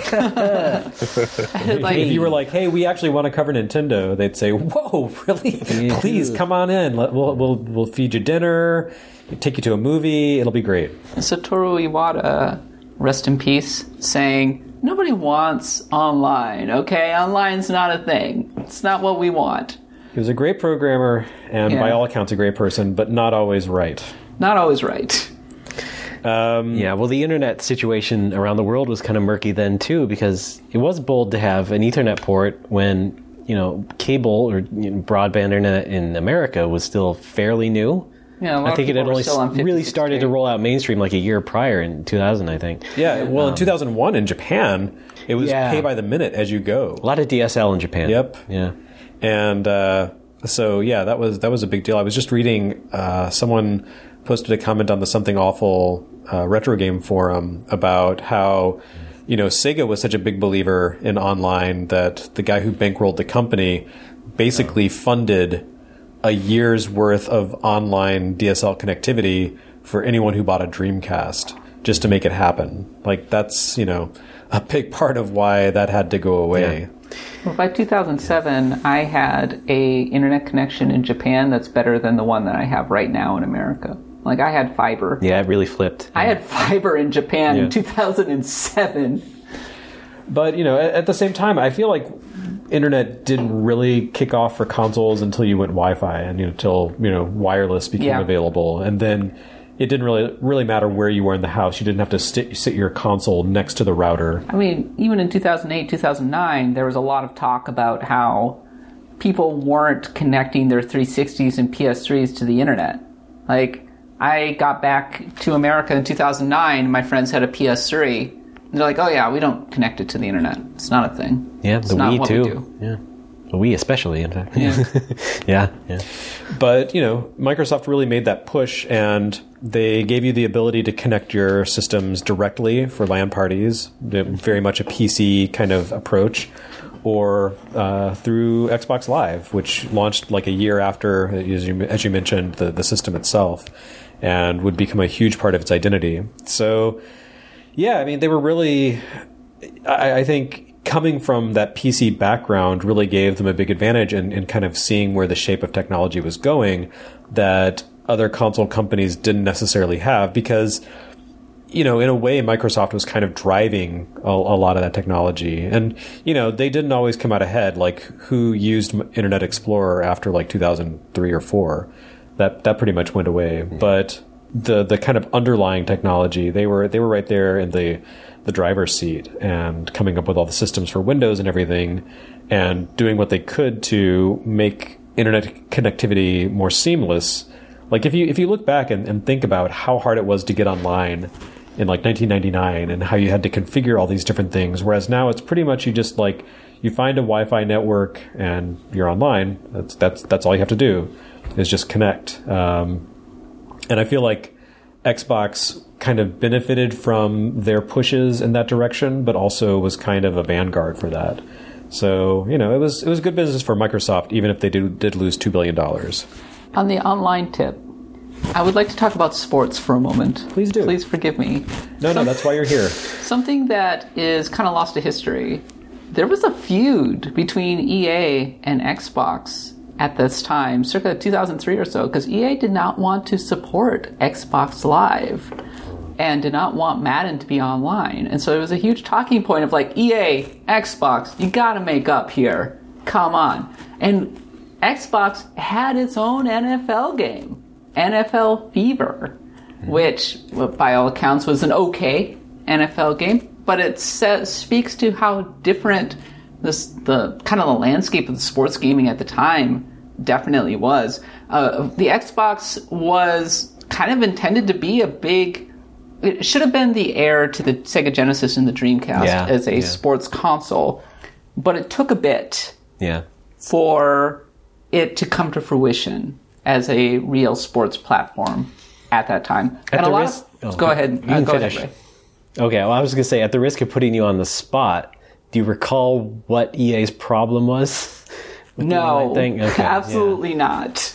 If you were like, "Hey, we actually want to cover Nintendo," they'd say, "Whoa, really? Please come on in. We'll feed you dinner, take you to a movie. It'll be great." Satoru Iwata, rest in peace, saying, "Nobody wants online. Okay, online's not a thing. It's not what we want." He was a great programmer and, by all accounts, a great person, but not always right. Not always right. Well, the internet situation around the world was kind of murky then too, because it was bold to have an Ethernet port when cable or broadband internet in America was still fairly new. Yeah, I think it had only really started to roll out mainstream like a year prior in 2000, I think. Yeah, well, in 2001 in Japan, it was pay by the minute as you go. A lot of DSL in Japan. Yep. Yeah. And that was a big deal. I was just reading someone posted a comment on the Something Awful retro game forum about how Sega was such a big believer in online that the guy who bankrolled the company basically funded a year's worth of online DSL connectivity for anyone who bought a Dreamcast just to make it happen. Like that's a big part of why that had to go away. Yeah. Well, by 2007, I had a internet connection in Japan that's better than the one that I have right now in America. Like, I had fiber. Yeah, it really flipped. I had fiber in Japan in 2007. But, at the same time, I feel like internet didn't really kick off for consoles until you went Wi-Fi and until, wireless became available. And then it didn't really matter where you were in the house. You didn't have to sit your console next to the router. I mean, even in 2008, 2009, there was a lot of talk about how people weren't connecting their 360s and PS3s to the internet. Like, I got back to America in 2009, my friends had a PS3. They're like, "Oh yeah, we don't connect it to the internet. It's not a thing." Yeah, it's the not Wii what too. We do. Yeah, the Wii especially, in fact. Yeah. yeah. But Microsoft really made that push, and they gave you the ability to connect your systems directly for LAN parties. Very much a PC kind of approach, or through Xbox Live, which launched like a year after, as you mentioned, the system itself, and would become a huge part of its identity. So. Yeah, I mean, they were really, I think, coming from that PC background really gave them a big advantage in kind of seeing where the shape of technology was going that other console companies didn't necessarily have because, in a way, Microsoft was kind of driving a lot of that technology. And, they didn't always come out ahead, like who used Internet Explorer after like 2003 or 4. That pretty much went away. But the kind of underlying technology, they were right there in the driver's seat and coming up with all the systems for Windows and everything and doing what they could to make internet connectivity more seamless. Like if you look back and think about how hard it was to get online in like 1999 and how you had to configure all these different things, whereas now it's pretty much you just like you find a Wi-Fi network and you're online. That's all you have to do is just connect. And I feel like Xbox kind of benefited from their pushes in that direction, but also was kind of a vanguard for that. So, it was good business for Microsoft, even if they did lose $2 billion. On the online tip, I would like to talk about sports for a moment. Please do. Please forgive me. No, that's why you're here. Something that is kind of lost to history. There was a feud between EA and Xbox at this time, circa 2003 or so, because EA did not want to support Xbox Live and did not want Madden to be online. And so it was a huge talking point of like, EA, Xbox, you gotta make up here. Come on. And Xbox had its own NFL game, NFL Fever, which, by all accounts, was an okay NFL game, but it speaks to how different the kind of the landscape of the sports gaming at the time definitely was. The Xbox was kind of intended to be it should have been the heir to the Sega Genesis and the Dreamcast as a sports console, but it took a bit for it to come to fruition as a real sports platform at that time. Go ahead. You can go finish. ahead, Ray. Okay, well, I was going to say, at the risk of putting you on the spot, do you recall what EA's problem was? No, Okay, absolutely not.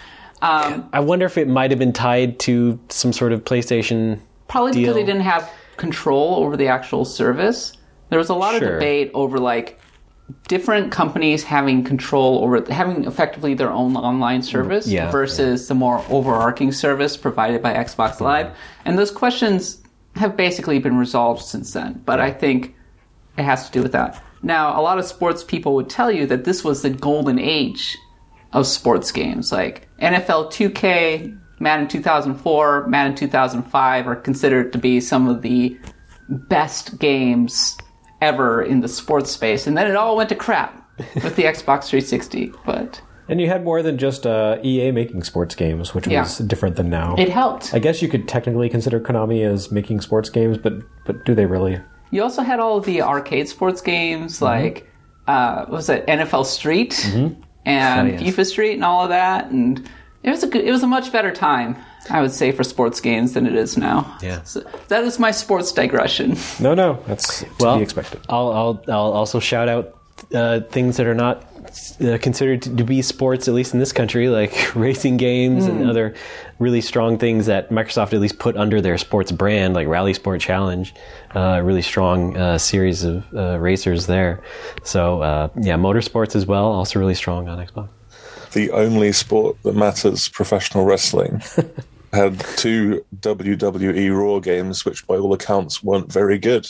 I wonder if it might have been tied to some sort of PlayStation Probably deal. because they didn't have control over the actual service. There was a lot of debate over like different companies having control over having effectively their own online service versus the more overarching service provided by Xbox Live. And those questions have basically been resolved since then. But I think it has to do with that. Now, a lot of sports people would tell you that this was the golden age of sports games. Like NFL 2K, Madden 2004, Madden 2005 are considered to be some of the best games ever in the sports space. And then it all went to crap with the Xbox 360. And you had more than just EA making sports games, which was different than now. It helped. I guess you could technically consider Konami as making sports games, but do they really? You also had all of the arcade sports games, like, what was it, NFL Street and FIFA Street and all of that. And it was a much better time, I would say, for sports games than it is now. Yeah. So that is my sports digression. No, that's to be expected. I'll also shout out things that are not considered to be sports, at least in this country, like racing games and other really strong things that Microsoft at least put under their sports brand, like Rally Sport Challenge, really strong series of racers there. So, motorsports as well, also really strong on Xbox. The only sport that matters, professional wrestling, had 2 WWE Raw games, which by all accounts weren't very good.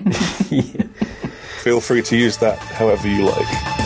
Feel free to use that however you like.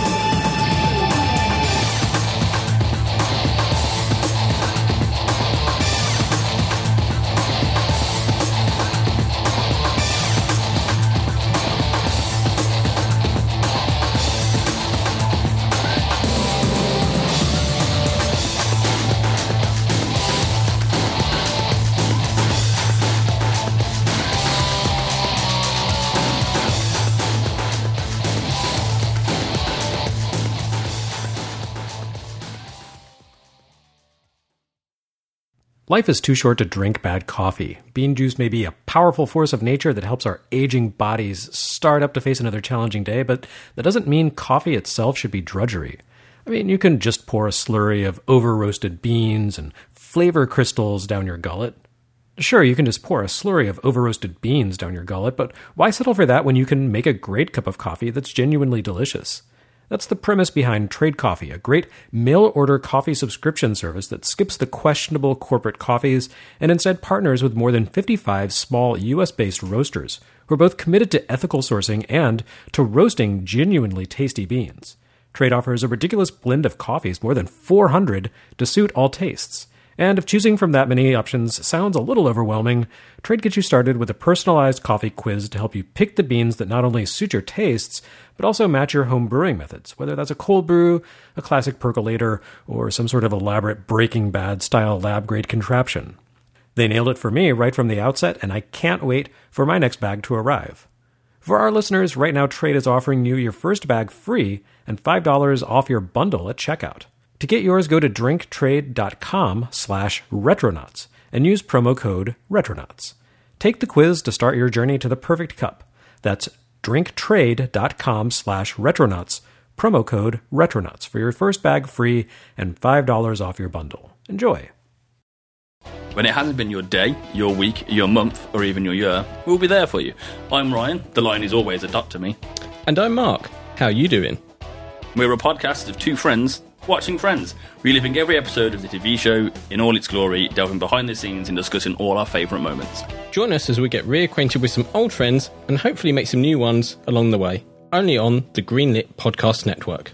Life is too short to drink bad coffee. Bean juice may be a powerful force of nature that helps our aging bodies start up to face another challenging day, but that doesn't mean coffee itself should be drudgery. I mean, you can just pour a slurry of over-roasted beans and flavor crystals down your gullet. Sure, you can just pour a slurry of over-roasted beans down your gullet, but why settle for that when you can make a great cup of coffee that's genuinely delicious? That's the premise behind Trade Coffee, a great mail-order coffee subscription service that skips the questionable corporate coffees and instead partners with more than 55 small U.S.-based roasters who are both committed to ethical sourcing and to roasting genuinely tasty beans. Trade offers a ridiculous blend of coffees, more than 400, to suit all tastes. And if choosing from that many options sounds a little overwhelming, Trade gets you started with a personalized coffee quiz to help you pick the beans that not only suit your tastes, but also match your home brewing methods, whether that's a cold brew, a classic percolator, or some sort of elaborate Breaking Bad-style lab-grade contraption. They nailed it for me right from the outset, and I can't wait for my next bag to arrive. For our listeners, right now Trade is offering you your first bag free and $5 off your bundle at checkout. To get yours, go to drinktrade.com/retronauts and use promo code retronauts. Take the quiz to start your journey to the perfect cup. That's drinktrade.com/retronauts, promo code retronauts for your first bag free and $5 off your bundle. Enjoy. When it hasn't been your day, your week, your month, or even your year, we'll be there for you. I'm Ryan. The line is always a duck to me. And I'm Mark. How you doing? We're a podcast of two friends watching Friends, reliving every episode of the TV show in all its glory, delving behind the scenes and discussing all our favourite moments. Join us as we get reacquainted with some old friends and hopefully make some new ones along the way. Only on the Greenlit Podcast Network.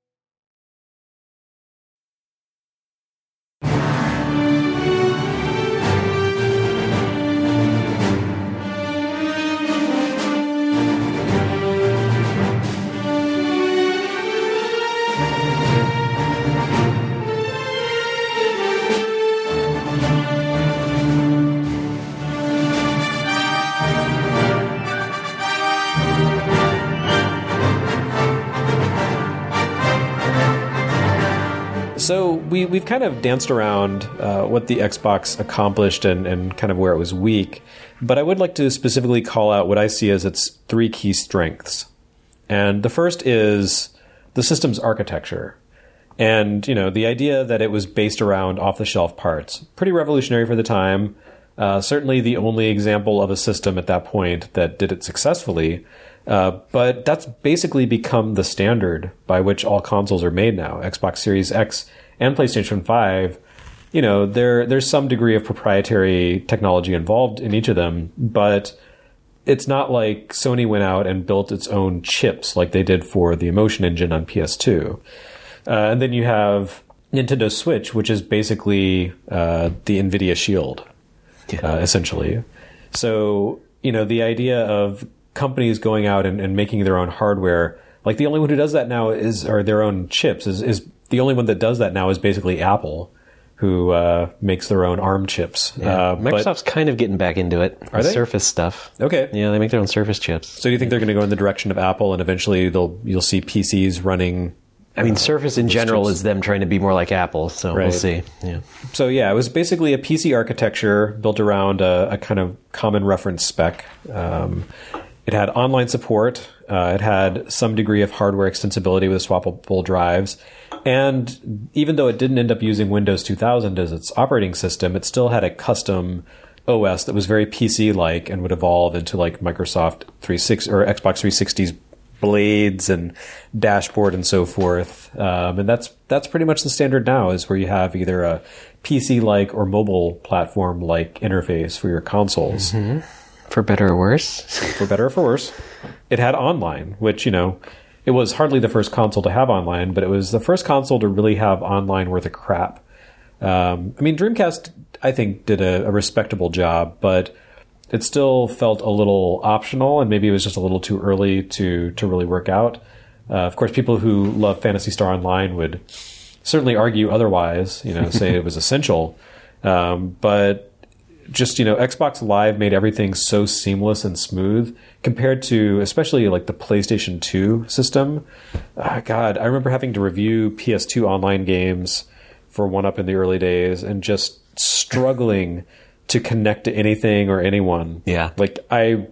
So we've kind of danced around what the Xbox accomplished and kind of where it was weak, but I would like to specifically call out what I see as its three key strengths. And the first is the system's architecture. And, you know, the idea that it was based around off-the-shelf parts. Pretty revolutionary for the time. Certainly the only example of a system at that point that did it successfully. But that's basically become the standard by which all consoles are made now. Xbox Series X and PlayStation 5, you know, there's some degree of proprietary technology involved in each of them, but it's not like Sony went out and built its own chips like they did for the Emotion Engine on PS2. And then you have Nintendo Switch, which is basically the NVIDIA Shield, essentially. So, you know, the idea of companies going out and making their own hardware, like the only one who does that now or their own chips is the only one that does that now is basically Apple, who makes their own ARM chips. Yeah. Microsoft's kind of getting back into it. Are they? Surface stuff. Okay. Yeah, they make their own Surface chips. So do you think they're going to go in the direction of Apple and eventually you'll see PCs running? I mean, Surface in general chips? is them trying to be more like Apple, so Right. we'll see. Yeah. So yeah, it was basically a PC architecture built around a kind of common reference spec. It had online support. It had some degree of hardware extensibility with swappable drives. And even though it didn't end up using Windows 2000 as its operating system, it still had a custom OS that was very PC-like and would evolve into like Microsoft 360 or Xbox 360's blades and dashboard and so forth. And that's pretty much the standard now, is where you have either a PC-like or mobile platform-like interface for your consoles. Mm-hmm. For better or worse. For better or for worse. It had online, which, you know, it was hardly the first console to have online, but it was the first console to really have online worth of crap. I mean, Dreamcast, I think, did a respectable job, but it still felt a little optional, and maybe it was just a little too early to really work out. Of course, people who love Phantasy Star Online would certainly argue otherwise, you know, say it was essential. But just, you know, Xbox Live made everything so seamless and smooth compared to especially like the PlayStation 2 system. God, I remember having to review PS2 online games for 1UP in the early days and just struggling to connect to anything or anyone. Yeah. Like I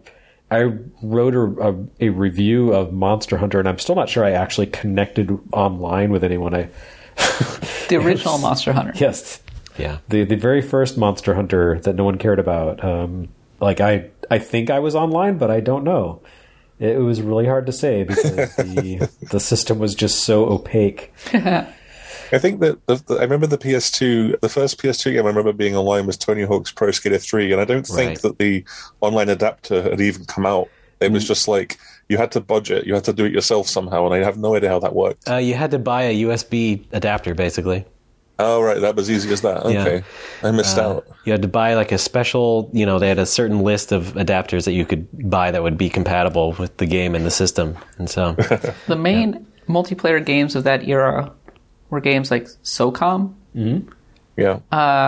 wrote a review of Monster Hunter, and I'm still not sure I actually connected online with anyone. The original Monster Hunter. Yes. Yeah. The very first Monster Hunter that no one cared about. Like I think I was online, but I don't know. It was really hard to say because the system was just so opaque. I think that I remember the PS2, the first PS2 game I remember being online was Tony Hawk's Pro Skater 3, and I don't think that the online adapter had even come out. It was just like, you had to budget, you had to do it yourself somehow, and I have no idea how that worked. You had to buy a USB adapter, basically. Oh, right, that was easy as that. Okay, yeah. I missed out. You had to buy like a special, you know, they had a certain list of adapters that you could buy that would be compatible with the game and the system. And so the main multiplayer games of that era were games like SOCOM. Mm-hmm. Yeah.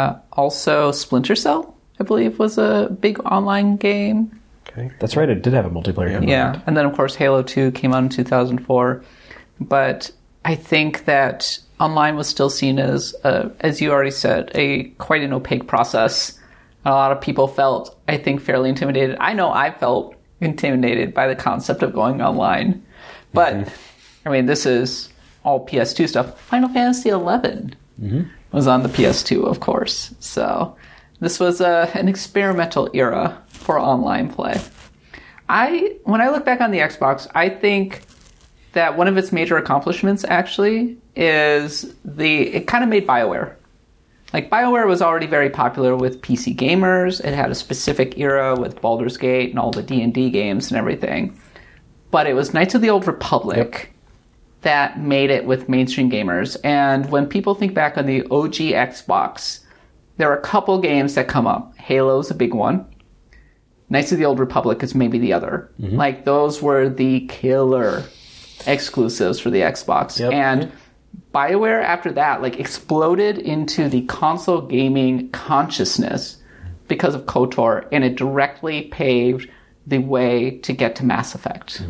Also Splinter Cell, I believe, was a big online game. Okay. That's right, it did have a multiplayer game. Yeah, and then of course Halo 2 came out in 2004. But I think that online was still seen as you already said, quite an opaque process. A lot of people felt, I think, fairly intimidated. I know I felt intimidated by the concept of going online. But, I mean, this is all PS2 stuff. Final Fantasy XI was on the PS2, of course. So this was an experimental era for online play. When I look back on the Xbox, I think that one of its major accomplishments, actually, is it kind of made BioWare. Like, BioWare was already very popular with PC gamers. It had a specific era with Baldur's Gate and all the D&D games and everything. But it was Knights of the Old Republic that made it with mainstream gamers. And when people think back on the OG Xbox, there are a couple games that come up. Halo's a big one. Knights of the Old Republic is maybe the other. Like, those were the killer exclusives for the Xbox. And BioWare, after that, like, exploded into the console gaming consciousness because of KOTOR, and it directly paved the way to get to Mass Effect.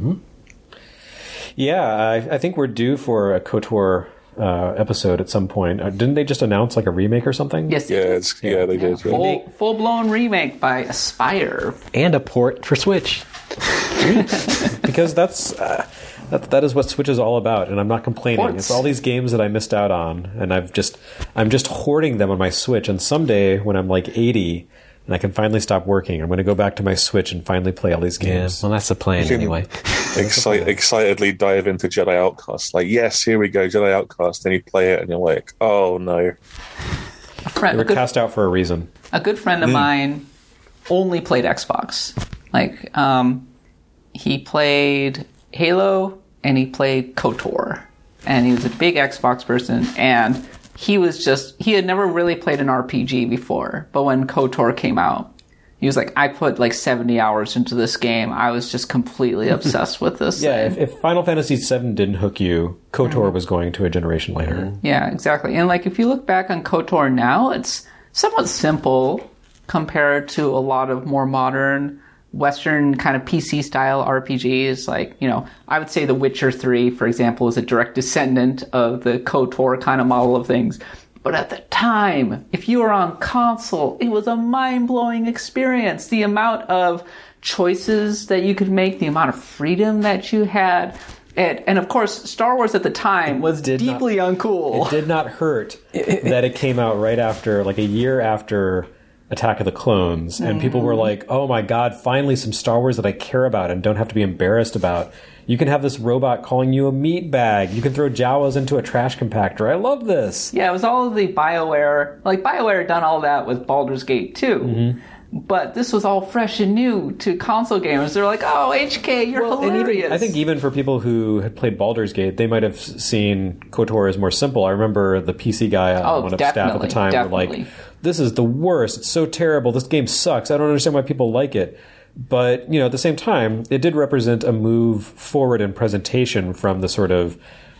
Yeah, I think we're due for a KOTOR episode at some point. Didn't they just announce like a remake or something? Yes. Yeah, they did. Yeah. Full-blown remake by Aspyr. And a port for Switch. Because that is what Switch is all about, and I'm not complaining. Ports. It's all these games that I missed out on, and I'm just hoarding them on my Switch. And someday, when I'm like 80 and I can finally stop working, I'm going to go back to my Switch and finally play all these games. Yeah, well, that's the plan anyway. Excitedly dive into Jedi Outcast. Like, yes, here we go, Jedi Outcast. Then you play it, and you're like, oh no. They were cast out for a reason. A good friend of mine only played Xbox. Like, he played Halo and he played KOTOR. And he was a big Xbox person, and he had never really played an RPG before. But when KOTOR came out, he was like, I put like 70 hours into this game. I was just completely obsessed with this thing. If Final Fantasy VII didn't hook you, KOTOR was going to a generation later. Yeah, exactly. And like, if you look back on KOTOR now, it's somewhat simple compared to a lot of more modern Western kind of PC style RPGs. Like, you know, I would say The Witcher 3, for example, is a direct descendant of the KOTOR kind of model of things. But at the time, if you were on console, it was a mind-blowing experience. The amount of choices that you could make, the amount of freedom that you had. And of course, Star Wars at the time was deeply uncool. It did not hurt that it came out right after, like a year after Attack of the Clones, and people were like, oh my god, finally some Star Wars that I care about and don't have to be embarrassed about. You can have this robot calling you a meat bag. You can throw Jawas into a trash compactor. I love this. Yeah, it was all of the BioWare. Like, BioWare had done all that with Baldur's Gate too. But this was all fresh and new to console gamers. They're like, oh, HK, you're hilarious. I think even for people who had played Baldur's Gate, they might have seen KOTOR as more simple. I remember the PC guy on one of staff at the time were like, this is the worst. It's so terrible. This game sucks. I don't understand why people like it. But, you know, at the same time, it did represent a move forward in presentation from the sort of,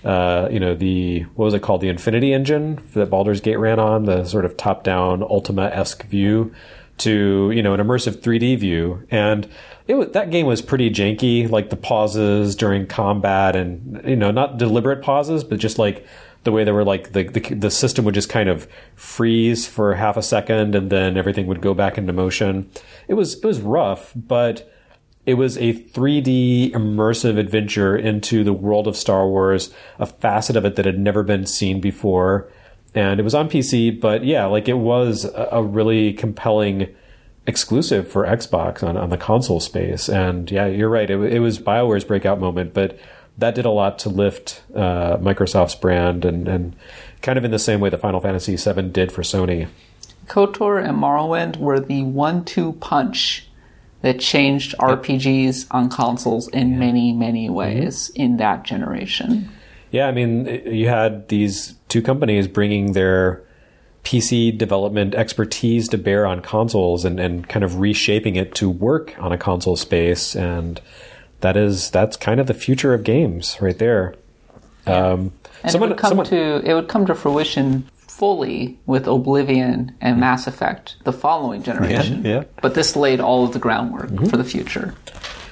what was it called? The Infinity Engine that Baldur's Gate ran on, the sort of top-down Ultima-esque view, to, you know, an immersive 3D view. And that game was pretty janky, like the pauses during combat, and, you know, not deliberate pauses, but just like the way they were, like the system would just kind of freeze for half a second and then everything would go back into motion. It was rough, but it was a 3D immersive adventure into the world of Star Wars, a facet of it that had never been seen before. And it was on PC, but yeah, like it was a really compelling exclusive for Xbox on the console space. And yeah, you're right. It was BioWare's breakout moment, but that did a lot to lift Microsoft's brand and kind of in the same way that Final Fantasy VII did for Sony. KOTOR and Morrowind were the 1-2 punch that changed RPGs on consoles in many, many ways in that generation. Yeah, I mean, you had these two companies bringing their PC development expertise to bear on consoles and kind of reshaping it to work on a console space. And that's kind of the future of games right there. And it would come to fruition fully with Oblivion and Mass Effect the following generation. Yeah. But this laid all of the groundwork for the future.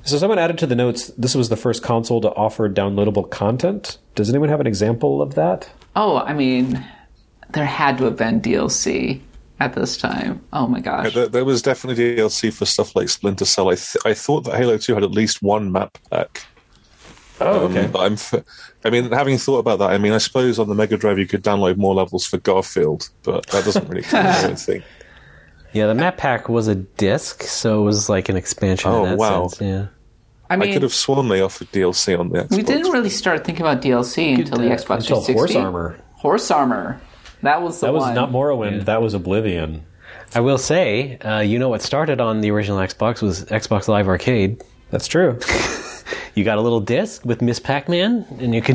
So someone added to the notes, this was the first console to offer downloadable content. Does anyone have an example of that? Oh, I mean, there had to have been DLC at this time. Oh my gosh. Yeah, there was definitely DLC for stuff like Splinter Cell. I thought that Halo 2 had at least one map pack. Oh, okay. But having thought about that, I suppose on the Mega Drive you could download more levels for Garfield, but that doesn't really count, I don't think. Yeah, the map pack was a disc, so it was like an expansion in that sense. Yeah. I mean, I could have sworn they offered DLC on the Xbox. We didn't really start thinking about DLC until the Xbox 360. Horse Armor. Horse Armor. That was the one. That was not Morrowind. Yeah. That was Oblivion. I will say, what started on the original Xbox was Xbox Live Arcade. That's true. You got a little disc with Miss Pac-Man, and you can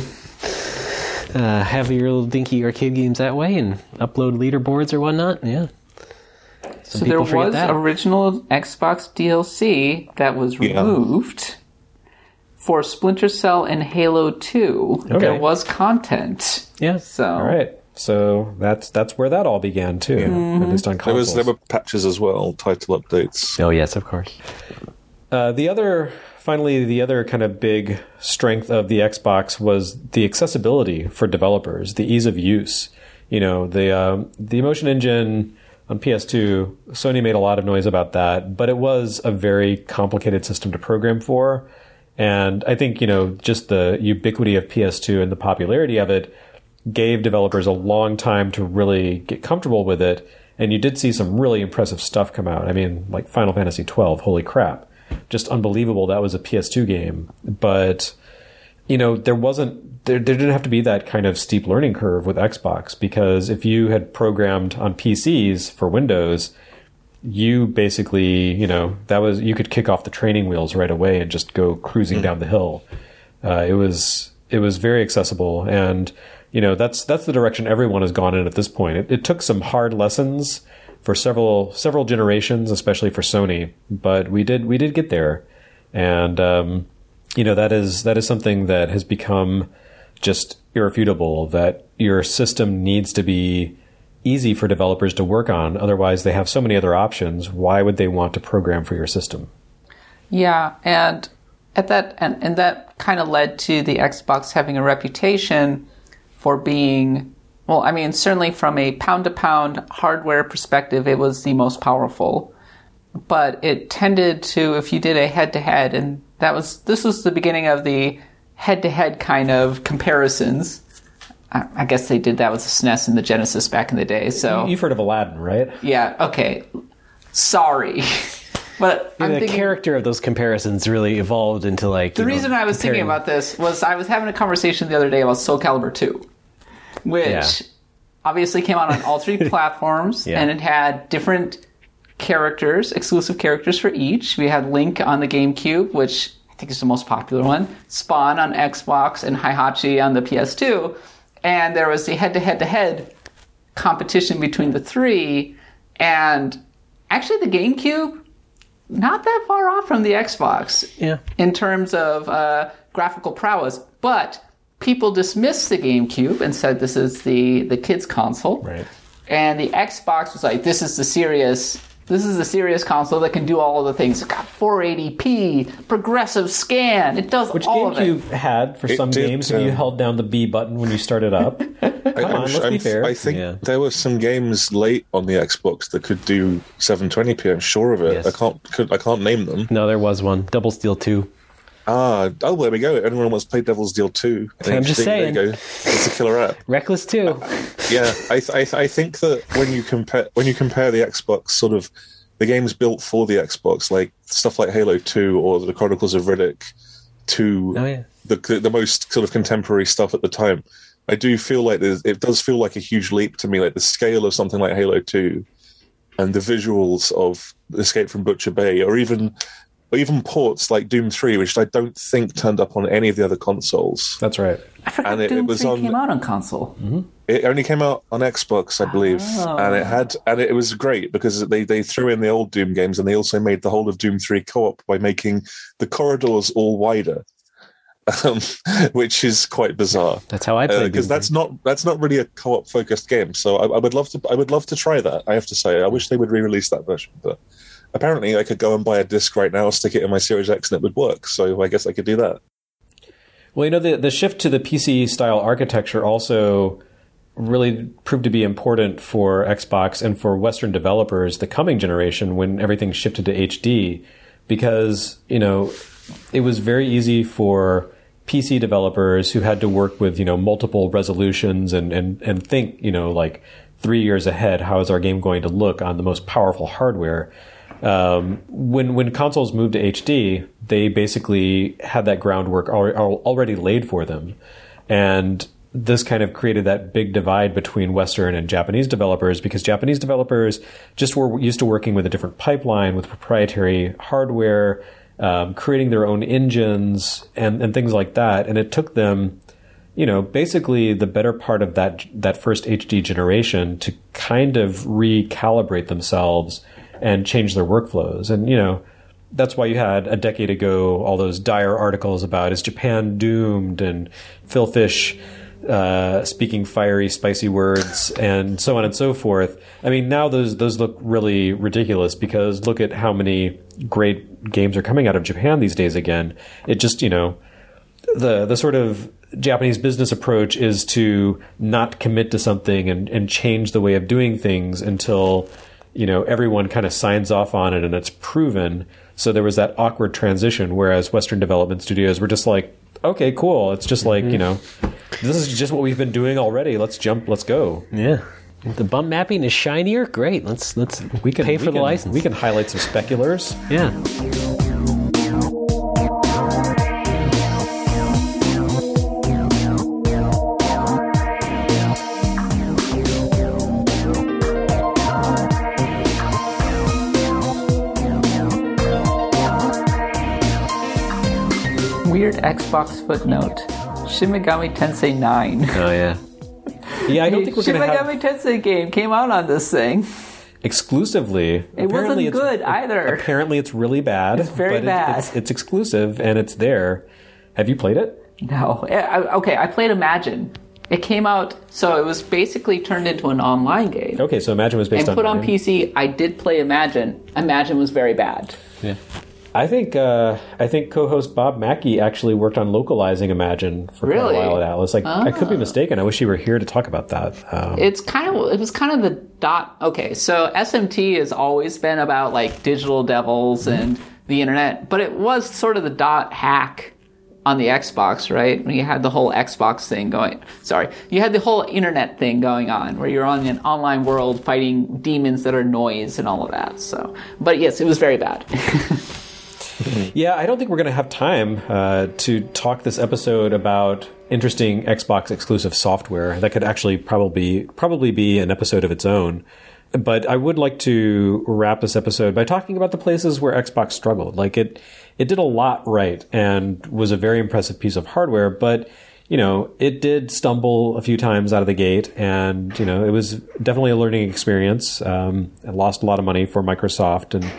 have your little dinky arcade games that way and upload leaderboards or whatnot. Yeah. So there was original Xbox DLC that was removed for Splinter Cell and Halo 2. Okay. There was content. Yeah. So all right. So that's where that all began too. Yeah. At least on consoles. There were patches as well, title updates. Oh yes, of course. The other kind of big strength of the Xbox was the accessibility for developers, the ease of use. The Emotion Engine on PS2, Sony made a lot of noise about that, but it was a very complicated system to program for. And I think, just the ubiquity of PS2 and the popularity of it gave developers a long time to really get comfortable with it. And you did see some really impressive stuff come out. I mean, like Final Fantasy XII, holy crap. Just unbelievable that was a PS2 game. But, there didn't have to be that kind of steep learning curve with Xbox, because if you had programmed on PCs for Windows, you basically, you could kick off the training wheels right away and just go cruising down the hill. It was very accessible, and that's the direction everyone has gone in at this point. It took some hard lessons for several generations, especially for Sony, but we did get there, and that is something that has become just irrefutable, that your system needs to be easy for developers to work on. Otherwise, they have so many other options. Why would they want to program for your system? Yeah, and that kind of led to the Xbox having a reputation for being, certainly from a pound-to-pound hardware perspective, it was the most powerful. But it tended to, if you did a head-to-head, and this was the beginning of the head-to-head kind of comparisons. I guess they did that with the SNES and the Genesis back in the day. So you've heard of Aladdin, right? Yeah. Okay. Sorry, but the character of those comparisons really evolved into the reason I was thinking about this was I was having a conversation the other day about Soul Calibur 2, which obviously came out on all three platforms, and it had different characters, exclusive characters for each. We had Link on the GameCube, which I think is the most popular one, Spawn on Xbox, and Heihachi on the PS2. And there was the head-to-head competition between the three. And actually the GameCube, not that far off from the Xbox in terms of graphical prowess. But people dismissed the GameCube and said this is the kids' console. Right. And the Xbox was like, this is the serious console that can do all of the things. It's got 480p, progressive scan. It does all of it. Which GameCube had for some games if you held down the B button when you started up. Let's be fair. I think there were some games late on the Xbox that could do 720p. I'm sure of it. Yes. I can't name them. No, there was one. Double Steel 2. There we go. Anyone wants to play Devil's Deal 2? I'm just saying. There you go. It's a killer app. Reckless 2. I think that when you compare the Xbox, sort of the games built for the Xbox, like stuff like Halo 2 or the Chronicles of Riddick, to the most sort of contemporary stuff at the time, I do feel like it does feel like a huge leap to me. Like the scale of something like Halo 2 and the visuals of Escape from Butcher Bay, or even ports like Doom 3, which I don't think turned up on any of the other consoles. That's right. I forgot Doom 3 came out on console. Mm-hmm. It only came out on Xbox, I believe, and it was great because they threw in the old Doom games, and they also made the whole of Doom 3 co-op by making the corridors all wider, which is quite bizarre. That's how I play because that's not really a co-op focused game. So I would love to try that. I have to say, I wish they would re-release that version, but. apparently I could go and buy a disc right now, stick it in my Series X, and it would work. So I guess I could do that. Well, the shift to the PC-style architecture also really proved to be important for Xbox and for Western developers the coming generation when everything shifted to HD, because, it was very easy for PC developers who had to work with, multiple resolutions and think, like 3 years ahead, how is our game going to look on the most powerful hardware? When consoles moved to HD, they basically had that groundwork already laid for them. And this kind of created that big divide between Western and Japanese developers, because Japanese developers just were used to working with a different pipeline, with proprietary hardware, creating their own engines and things like that. And it took them, basically the better part of that first HD generation to kind of recalibrate themselves and change their workflows. And, that's why you had a decade ago all those dire articles about, is Japan doomed, and Phil Fish speaking fiery, spicy words, and so on and so forth. I mean, now those look really ridiculous, because look at how many great games are coming out of Japan these days again. It just, the sort of Japanese business approach is to not commit to something and change the way of doing things until, everyone kind of signs off on it and it's proven. So there was that awkward transition, whereas Western development studios were just like, okay, cool. It's just like, this is just what we've been doing already. Let's go. Yeah. The bump mapping is shinier. Great. Let's pay for the license. We can highlight some speculars. Yeah. Weird Xbox footnote. Shin Megami Tensei 9. Oh, yeah. Yeah, I don't think we're going to have... Shin Megami Tensei game came out on this thing. Exclusively. It wasn't good either. Apparently it's really bad. It's very bad. It's exclusive, and it's there. Have you played it? No. Okay, I played Imagine. It came out, so it was basically turned into an online game. Okay, so Imagine was based on... And put on PC. I did play Imagine. Imagine was very bad. Yeah. I think co-host Bob Mackey actually worked on localizing Imagine for quite a while at Atlas. I could be mistaken. I wish you were here to talk about that. It was kind of the dot. Okay, so SMT has always been about like digital devils and the internet, but it was sort of the dot hack on the Xbox, right? When you had the whole Xbox thing going. Sorry, you had the whole internet thing going on, where you're on an online world fighting demons that are noise and all of that. So, but yes, it was very bad. Yeah, I don't think we're going to have time to talk this episode about interesting Xbox exclusive software. That could actually probably be an episode of its own. But I would like to wrap this episode by talking about the places where Xbox struggled. Like it did a lot right and was a very impressive piece of hardware, but it did stumble a few times out of the gate, and it was definitely a learning experience. It lost a lot of money for Microsoft, and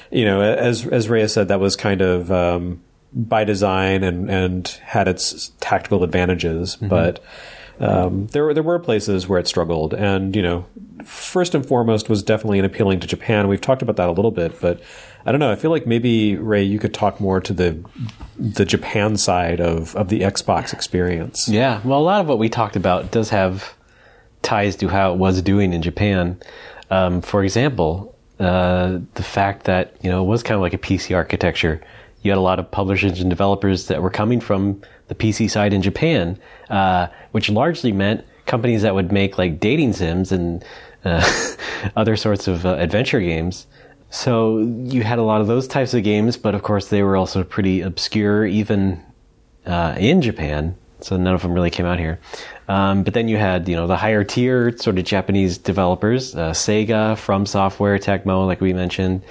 as Rhea said, that was kind of by design and had its tactical advantages. Mm-hmm. But there were places where it struggled, and first and foremost was definitely in appealing to Japan. We've talked about that a little bit, but I don't know. I feel like maybe, Ray, you could talk more to the Japan side of the Xbox experience. Yeah, well, a lot of what we talked about does have ties to how it was doing in Japan. For example, the fact that it was kind of like a PC architecture. You had a lot of publishers and developers that were coming from the PC side in Japan, which largely meant companies that would make like dating sims and other sorts of adventure games. So you had a lot of those types of games, but of course they were also pretty obscure even in Japan. So none of them really came out here. But then you had, the higher tier sort of Japanese developers, Sega, From Software, Tecmo, like we mentioned,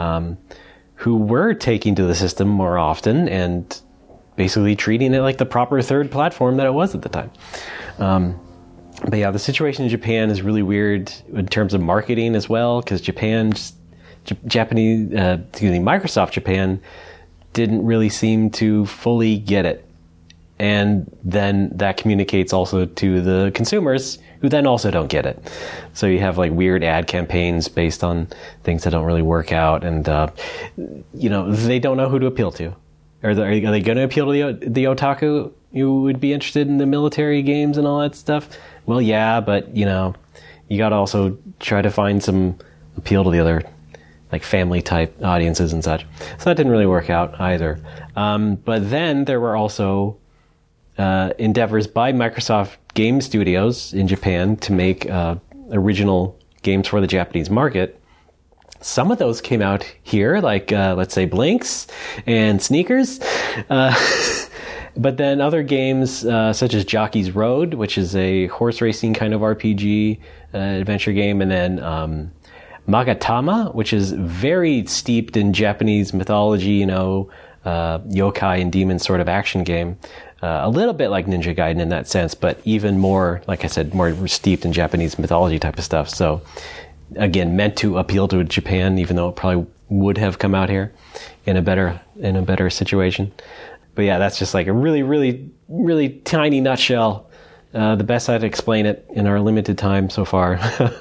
who were taking to the system more often and basically treating it like the proper third platform that it was at the time. But yeah, the situation in Japan is really weird in terms of marketing as well, because Microsoft Japan didn't really seem to fully get it. And then that communicates also to the consumers who then also don't get it. So you have like weird ad campaigns based on things that don't really work out, and they don't know who to appeal to. Are they going to appeal to the otaku who would be interested in the military games and all that stuff? Well, yeah, but you got to also try to find some appeal to the other, like family type audiences and such. So that didn't really work out either. But then there were also endeavors by Microsoft Game Studios in Japan to make original games for the Japanese market. Some of those came out here, like let's say Blinks and Sneakers. But then other games such as Jockey's Road, which is a horse racing kind of RPG adventure game, and then Magatama, which is very steeped in Japanese mythology, yokai and demon sort of action game. A little bit like Ninja Gaiden in that sense, but even more, like I said, more steeped in Japanese mythology type of stuff. So again, meant to appeal to Japan, even though it probably would have come out here in a better situation. But yeah, that's just like a really, really, really tiny nutshell. The best I'd explain it in our limited time so far.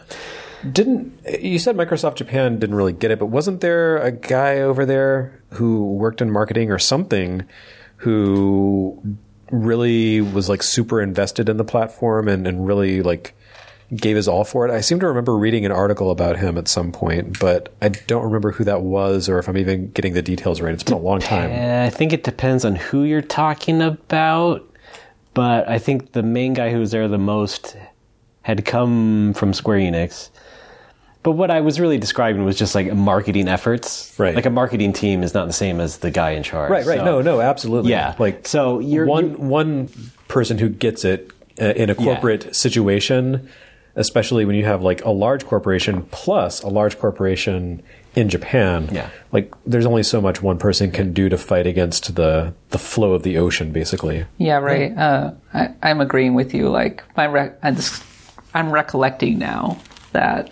You said Microsoft Japan didn't really get it, but wasn't there a guy over there who worked in marketing or something who really was like super invested in the platform and really like gave his all for it? I seem to remember reading an article about him at some point, but I don't remember who that was or if I'm even getting the details right. It's been a long time. I think it depends on who you're talking about, but I think the main guy who was there the most had come from Square Enix. But what I was really describing was just like marketing efforts. Right. Like a marketing team is not the same as the guy in charge. Right. So, No, absolutely. Yeah. Like, so one person who gets it in a corporate situation, especially when you have like a large corporation plus a large corporation in Japan. Yeah. Like there's only so much one person can do to fight against the flow of the ocean, basically. Yeah, right. I'm agreeing with you. Like I'm recollecting now that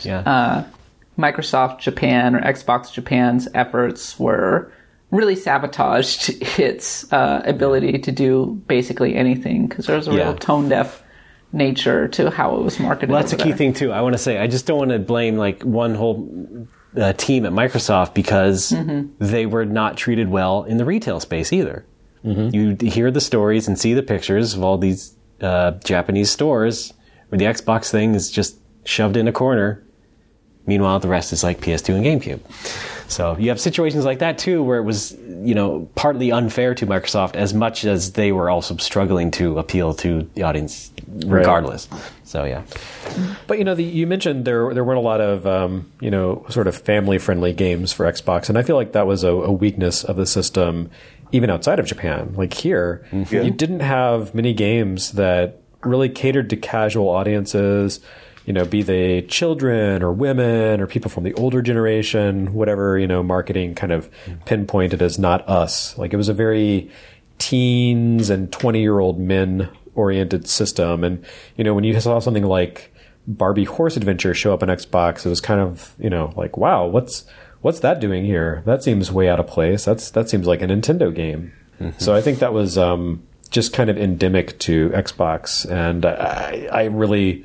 Microsoft Japan or Xbox Japan's efforts were really sabotaged its ability to do basically anything, because there was a real tone-deaf nature to how it was marketed. Well, that's a key thing too. I want to say, I just don't want to blame like one whole team at Microsoft because they were not treated well in the retail space either. You hear the stories and see the pictures of all these Japanese stores where the Xbox thing is just shoved in a corner. Meanwhile, the rest is like PS2 and GameCube. So you have situations like that too, where it was, partly unfair to Microsoft as much as they were also struggling to appeal to the audience regardless. Right. So yeah. But you mentioned there weren't a lot of sort of family-friendly games for Xbox, and I feel like that was a weakness of the system even outside of Japan. Like here, you didn't have many games that really catered to casual audiences, be they children or women or people from the older generation, whatever, marketing kind of pinpointed as not us. Like it was a very teens and 20-year-old men oriented system. And, when you saw something like Barbie Horse Adventure show up on Xbox, it was kind of, like, wow, what's that doing here? That seems way out of place. That seems like a Nintendo game. So I think that was just kind of endemic to Xbox. And I really...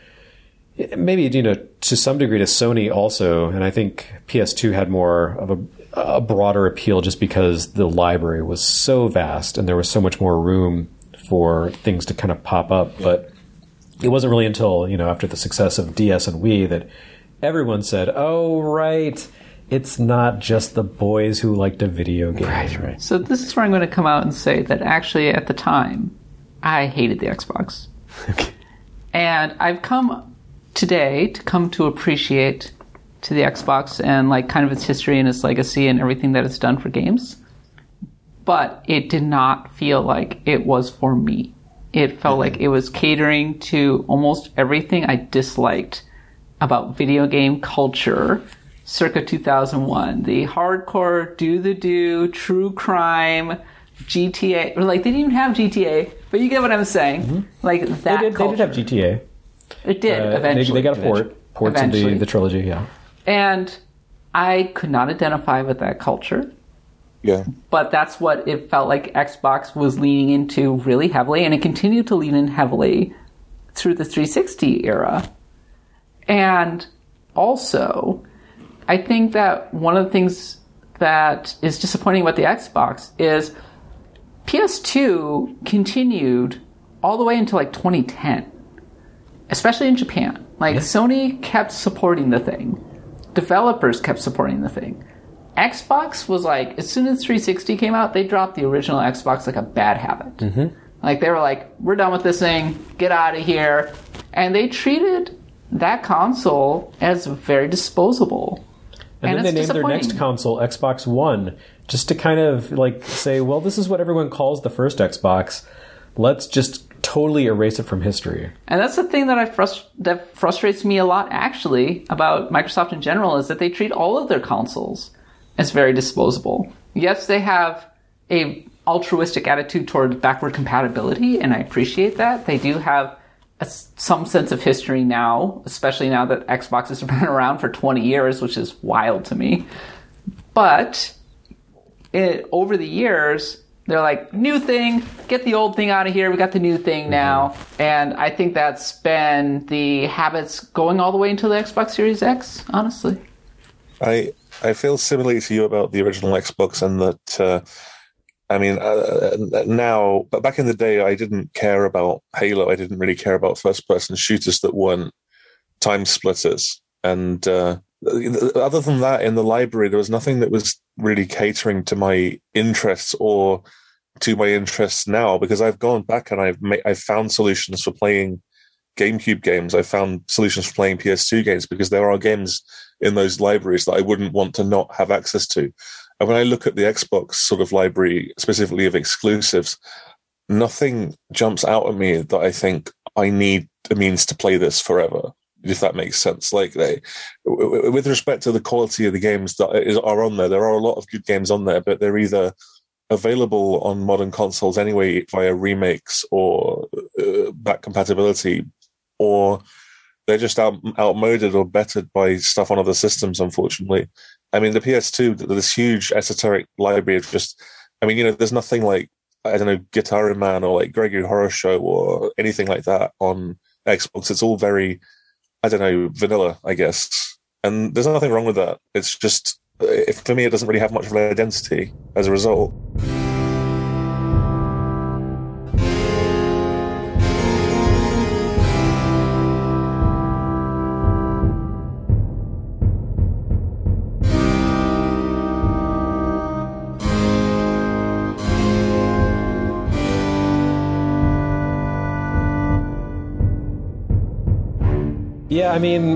Maybe, to some degree to Sony also, and I think PS2 had more of a broader appeal just because the library was so vast and there was so much more room for things to kind of pop up. But it wasn't really until, after the success of DS and Wii that everyone said, oh, right, it's not just the boys who liked a video game. Right. So this is where I'm going to come out and say that actually at the time, I hated the Xbox. Okay. And I've come today to come to appreciate to the Xbox and like kind of its history and its legacy and everything that it's done for games. But it did not feel like it was for me. It felt like it was catering to almost everything I disliked about video game culture circa 2001. The hardcore, true crime, GTA. Or like they didn't even have GTA, but you get what I'm saying. Like that They did have GTA. It did, eventually. They got a ports of the trilogy, yeah. And I could not identify with that culture. Yeah. But that's what it felt like Xbox was leaning into really heavily, and it continued to lean in heavily through the 360 era. And also, I think that one of the things that is disappointing about the Xbox is PS2 continued all the way until like 2010, especially in Japan. Like, Sony kept supporting the thing. Developers kept supporting the thing. Xbox was like, as soon as 360 came out, they dropped the original Xbox like a bad habit. Mm-hmm. Like, they were like, we're done with this thing, get out of here. And they treated that console as very disposable. And then they named their next console Xbox One, just to kind of like say, well, this is what everyone calls the first Xbox. Let's just totally erase it from history. And that's the thing that that frustrates me a lot, actually, about Microsoft in general, is that they treat all of their consoles as very disposable. Yes, they have a altruistic attitude toward backward compatibility, and I appreciate that. They do have some sense of history now, especially now that Xbox has been around for 20 years, which is wild to me. But over the years, they're like, new thing, get the old thing out of here, we got the new thing now. Mm-hmm. And I think that's been the habits going all the way into the Xbox Series X, honestly. I feel similarly to you about the original Xbox, and that now, but back in the day, I didn't care about Halo. I didn't really care about first-person shooters that weren't time splitters. And other than that, in the library, there was nothing that was really catering to my interests or to my interests now, because I've gone back and I've found solutions for playing GameCube games. I found solutions for playing PS2 games, because there are games in those libraries that I wouldn't want to not have access to. And when I look at the Xbox sort of library, specifically of exclusives, nothing jumps out at me that I think I need a means to play this forever, if that makes sense. Like, with respect to the quality of the games that are on there are a lot of good games on there, but they're either available on modern consoles anyway via remakes or back compatibility, or they're just outmoded or bettered by stuff on other systems, unfortunately. I mean, the PS2, this huge esoteric library of just, there's nothing like, I don't know, Guitar Man or like Gregory Horror Show or anything like that on Xbox. It's all very, I don't know, vanilla, I guess. And there's nothing wrong with that. It's just, for me, it doesn't really have much of an identity as a result. Yeah,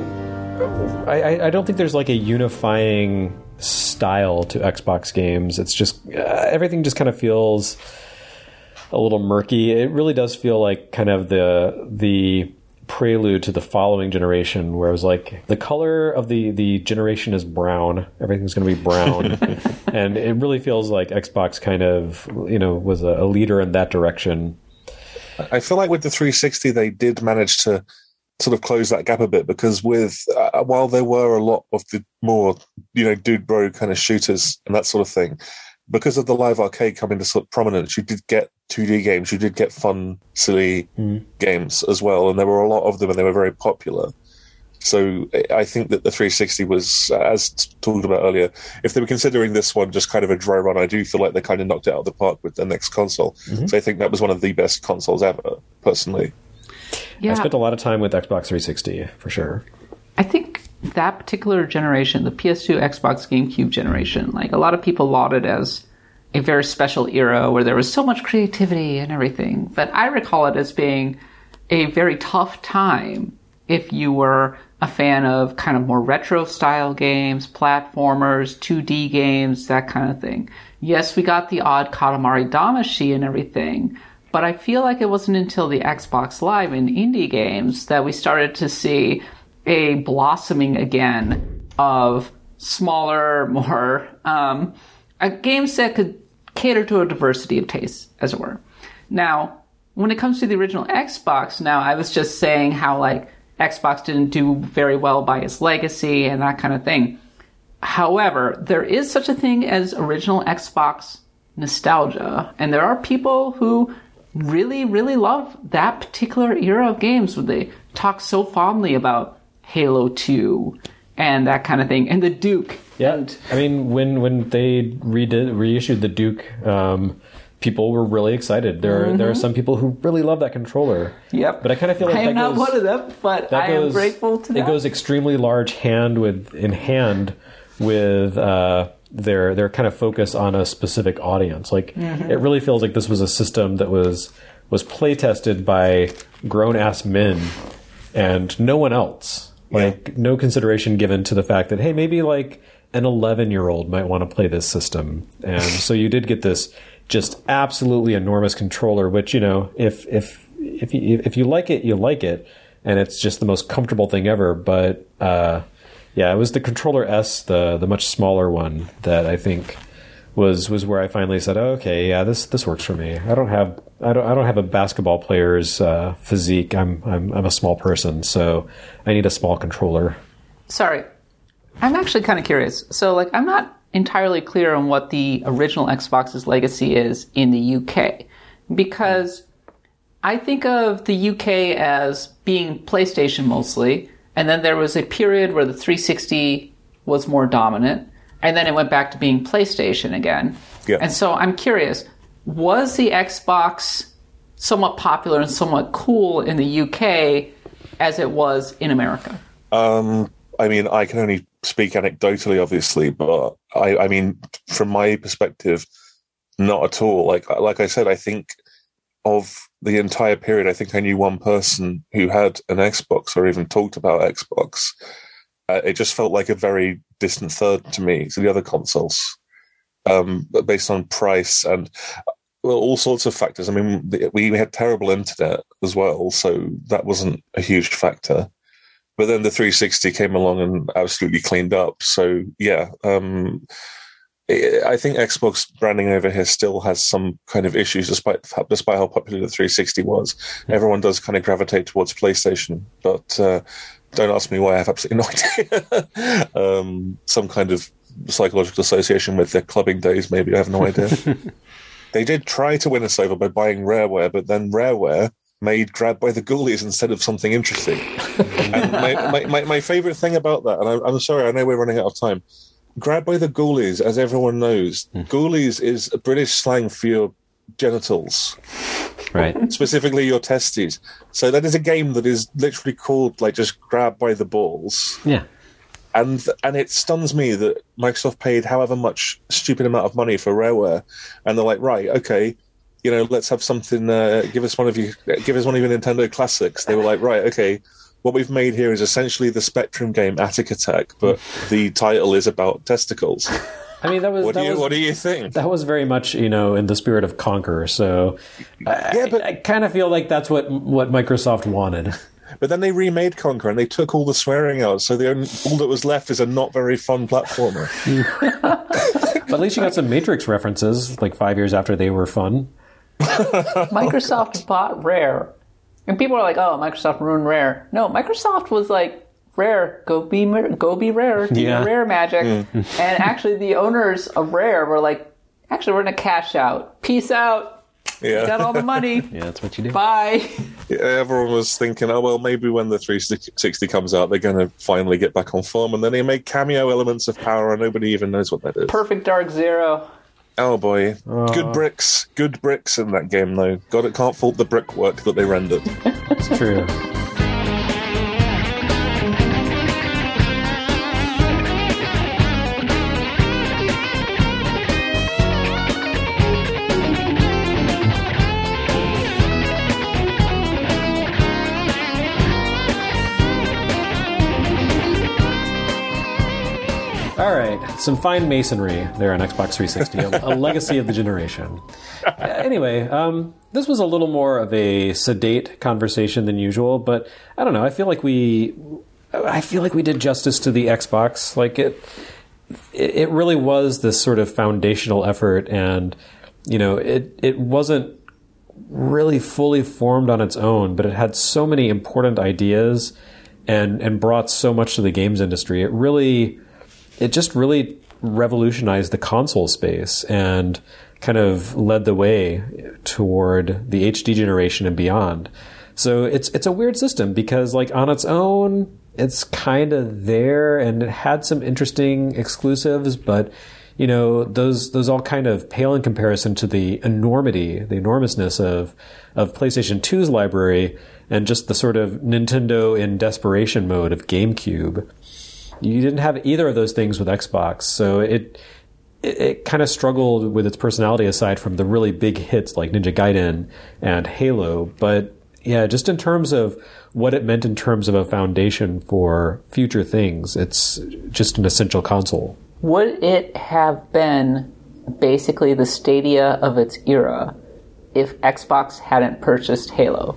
I don't think there's like a unifying style to Xbox games. It's just everything just kind of feels a little murky. It really does feel like kind of the prelude to the following generation, where it was like the color of the generation is brown. Everything's going to be brown. And it really feels like Xbox kind of, was a leader in that direction. I feel like with the 360, they did manage to sort of close that gap a bit, because with while there were a lot of the more dude bro kind of shooters and that sort of thing, because of the live arcade coming to sort of prominence, you did get 2D games, you did get fun, silly games as well, and there were a lot of them, and they were very popular. So I think that the 360 was, as talked about earlier, if they were considering this one just kind of a dry run, I do feel like they kind of knocked it out of the park with their next console. Mm-hmm. So I think that was one of the best consoles ever, personally. Yeah. I spent a lot of time with Xbox 360, for sure. I think that particular generation, the PS2, Xbox, GameCube generation, like a lot of people laud it as a very special era where there was so much creativity and everything. But I recall it as being a very tough time if you were a fan of kind of more retro style games, platformers, 2D games, that kind of thing. Yes, we got the odd Katamari Damacy and everything, but I feel like it wasn't until the Xbox Live and indie games that we started to see a blossoming again of smaller, more games that could cater to a diversity of tastes, as it were. Now, when it comes to the original Xbox, now I was just saying how like Xbox didn't do very well by its legacy and that kind of thing. However, there is such a thing as original Xbox nostalgia, and there are people who really, really love that particular era of games where they talk so fondly about Halo 2 and that kind of thing, and the Duke. Yeah, I mean, when they reissued the Duke, people were really excited. There are some people who really love that controller. Yep. But I kind of feel like I am not one of them, but I am grateful to that. It goes extremely large in hand with their kind of focus on a specific audience. Like it really feels like this was a system that was play tested by grown ass men and no one else. Like no consideration given to the fact that, hey, maybe like an 11-year-old might want to play this system. And so you did get this just absolutely enormous controller, which, you know, if you like it, you like it, and it's just the most comfortable thing ever. But it was the Controller S, the much smaller one, that I think was where I finally said, oh, okay, yeah, this works for me. I don't have a basketball player's physique. I'm a small person, so I need a small controller. Sorry, I'm actually kind of curious. So, like, I'm not entirely clear on what the original Xbox's legacy is in the UK, because I think of the UK as being PlayStation mostly, and then there was a period where the 360 was more dominant, and then it went back to being PlayStation again. Yeah. And so I'm curious, was the Xbox somewhat popular and somewhat cool in the UK as it was in America? I mean, I can only speak anecdotally, obviously, but I mean, from my perspective, not at all. Like I said, I think of the entire period, I think I knew one person who had an Xbox or even talked about Xbox. It just felt like a very distant third to me, to the other consoles, based on price and all sorts of factors. I mean, we had terrible internet as well, so that wasn't a huge factor. But then the 360 came along and absolutely cleaned up. So, yeah, I think Xbox branding over here still has some kind of issues, despite how popular the 360 was. Everyone does kind of gravitate towards PlayStation, but don't ask me why. I have absolutely no idea. Some kind of psychological association with their clubbing days, maybe. I have no idea. They did try to win us over by buying Rareware, but then Rareware made Grab by the Ghoulies instead of something interesting. And my favourite thing about that, and I'm sorry, I know we're running out of time, Grab by the Ghoulies, as everyone knows, Ghoulies is a British slang for your genitals. Right. Specifically your testes. So that is a game that is literally called, like, just Grab by the Balls. Yeah. And it stuns me that Microsoft paid however much stupid amount of money for Rareware, and they're like, right, okay, you know, let's have something. Give us one of your Nintendo classics. They were like, right, okay, what we've made here is essentially the Spectrum game Attic Attack, but the title is about testicles. I mean, what do you think? That was very much, you know, in the spirit of Conquer. So, I kind of feel like that's what Microsoft wanted. But then they remade Conquer and they took all the swearing out, so all that was left is a not very fun platformer. But at least you got some Matrix references, like 5 years after they were fun. Microsoft bought Rare. And people are like, oh, Microsoft ruined Rare. No, Microsoft was like, Rare, go be Rare, do your Rare magic. And actually the owners of Rare were like, actually, we're going to cash out. Peace out. Yeah. You got all the money. Yeah, that's what you do. Bye. Yeah, everyone was thinking, oh, well, maybe when the 360 comes out, they're going to finally get back on form. And then they make cameo elements of power, and nobody even knows what that is. Perfect Dark Zero. Oh, boy. Good bricks in that game, though. God, it can't fault the brickwork that they rendered. It's true. All right, some fine masonry there on Xbox 360, a legacy of the generation. Anyway, this was a little more of a sedate conversation than usual, but I don't know. I feel like we did justice to the Xbox. Like it really was this sort of foundational effort, and you know, it wasn't really fully formed on its own, but it had so many important ideas and brought so much to the games industry. It just really revolutionized the console space. And kind of led the way toward the HD generation and beyond. So it's a weird system because, like, on its own, it's kind of there, and it had some interesting exclusives, but you know, those all kind of pale in comparison to the enormousness of PlayStation 2's library and just the sort of Nintendo in desperation mode of GameCube. You didn't have either of those things with Xbox, so it kind of struggled with its personality aside from the really big hits like Ninja Gaiden and Halo. But yeah, just in terms of what it meant in terms of a foundation for future things, it's just an essential console. Would it have been basically the Stadia of its era if Xbox hadn't purchased Halo?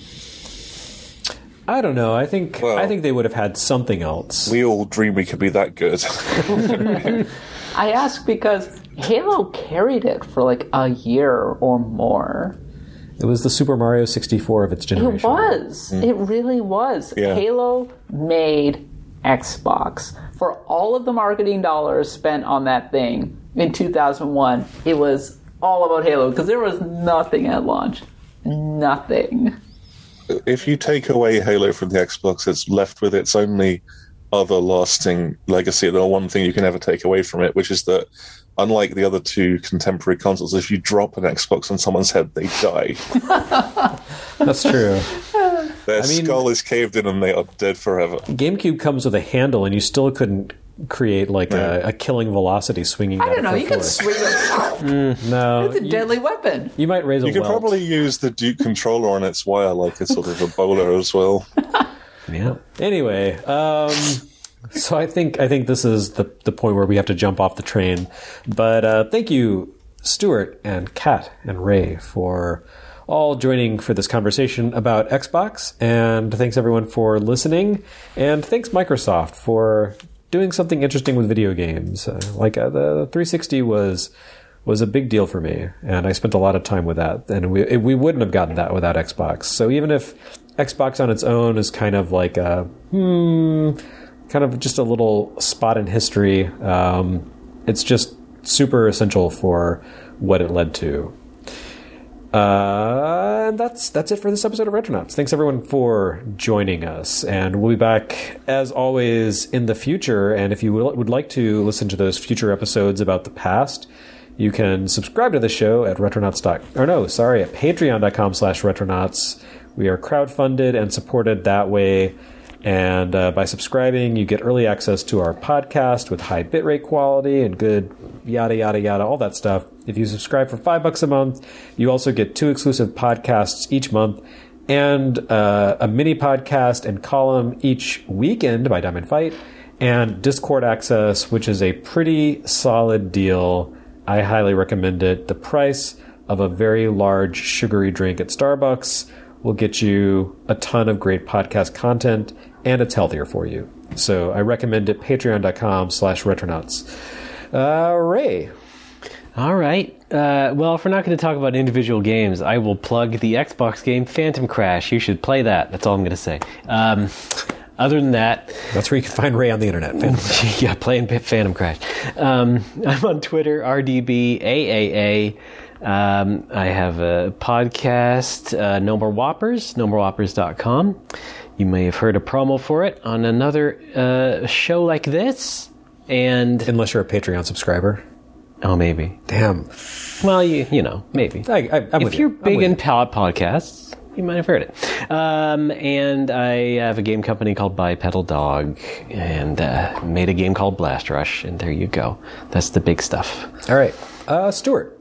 I don't know. I think they would have had something else. We all dream we could be that good. I ask because Halo carried it for like a year or more. It was the Super Mario 64 of its generation. It was. It really was. Yeah. Halo made Xbox. For all of the marketing dollars spent on that thing in 2001, it was all about Halo because there was nothing at launch. Nothing. If you take away Halo from the Xbox, it's left with its only other lasting legacy. The one thing you can ever take away from it, which is that unlike the other two contemporary consoles, if you drop an Xbox on someone's head, they die. That's true. Their skull is caved in and they are dead forever. GameCube comes with a handle, and you still couldn't create like a killing velocity swinging. I don't know. You can swing it. No, It's a deadly weapon. You might raise a You could welt. probably use the Duke controller on its wire like a sort of a bowler as well. Yeah. Anyway, so I think this is the point where we have to jump off the train. But thank you, Stuart and Kat and Ray, for all joining for this conversation about Xbox. And thanks everyone for listening. And thanks Microsoft for doing something interesting with video games. The 360 was a big deal for me, and I spent a lot of time with that. And we wouldn't have gotten that without Xbox. So even if Xbox on its own is kind of like kind of just a little spot in history, it's just super essential for what it led to. And that's it for this episode of Retronauts. Thanks everyone for joining us, and we'll be back as always in the future. And if you would like to listen to those future episodes about the past, you can subscribe to the show at patreon.com/retronauts. We are crowdfunded and supported that way. And by subscribing, you get early access to our podcast with high bitrate quality and good yada, yada, yada, all that stuff. If you subscribe for $5 a month, you also get 2 exclusive podcasts each month and a mini podcast and column each weekend by Diamond Fight, and Discord access, which is a pretty solid deal. I highly recommend it. The price of a very large sugary drink at Starbucks will get you a ton of great podcast content, and it's healthier for you. So I recommend it. Patreon.com/Retronauts. Ray. All right. Well, if we're not going to talk about individual games, I will plug the Xbox game Phantom Crash. You should play that. That's all I'm going to say. Other than that... That's where you can find Ray on the internet. Yeah, playing Phantom Crash. I'm on Twitter, RDBAAA. I have a podcast, No More Whoppers, nomorewhoppers.com. You may have heard a promo for it on another show like this. And unless you're a Patreon subscriber. Oh, maybe. Damn. Well, you know, maybe. I'm if you're big in podcasts, you might have heard it. And I have a game company called Bipedal Dog, and made a game called Blast Rush, and there you go. That's the big stuff. All right. Stuart.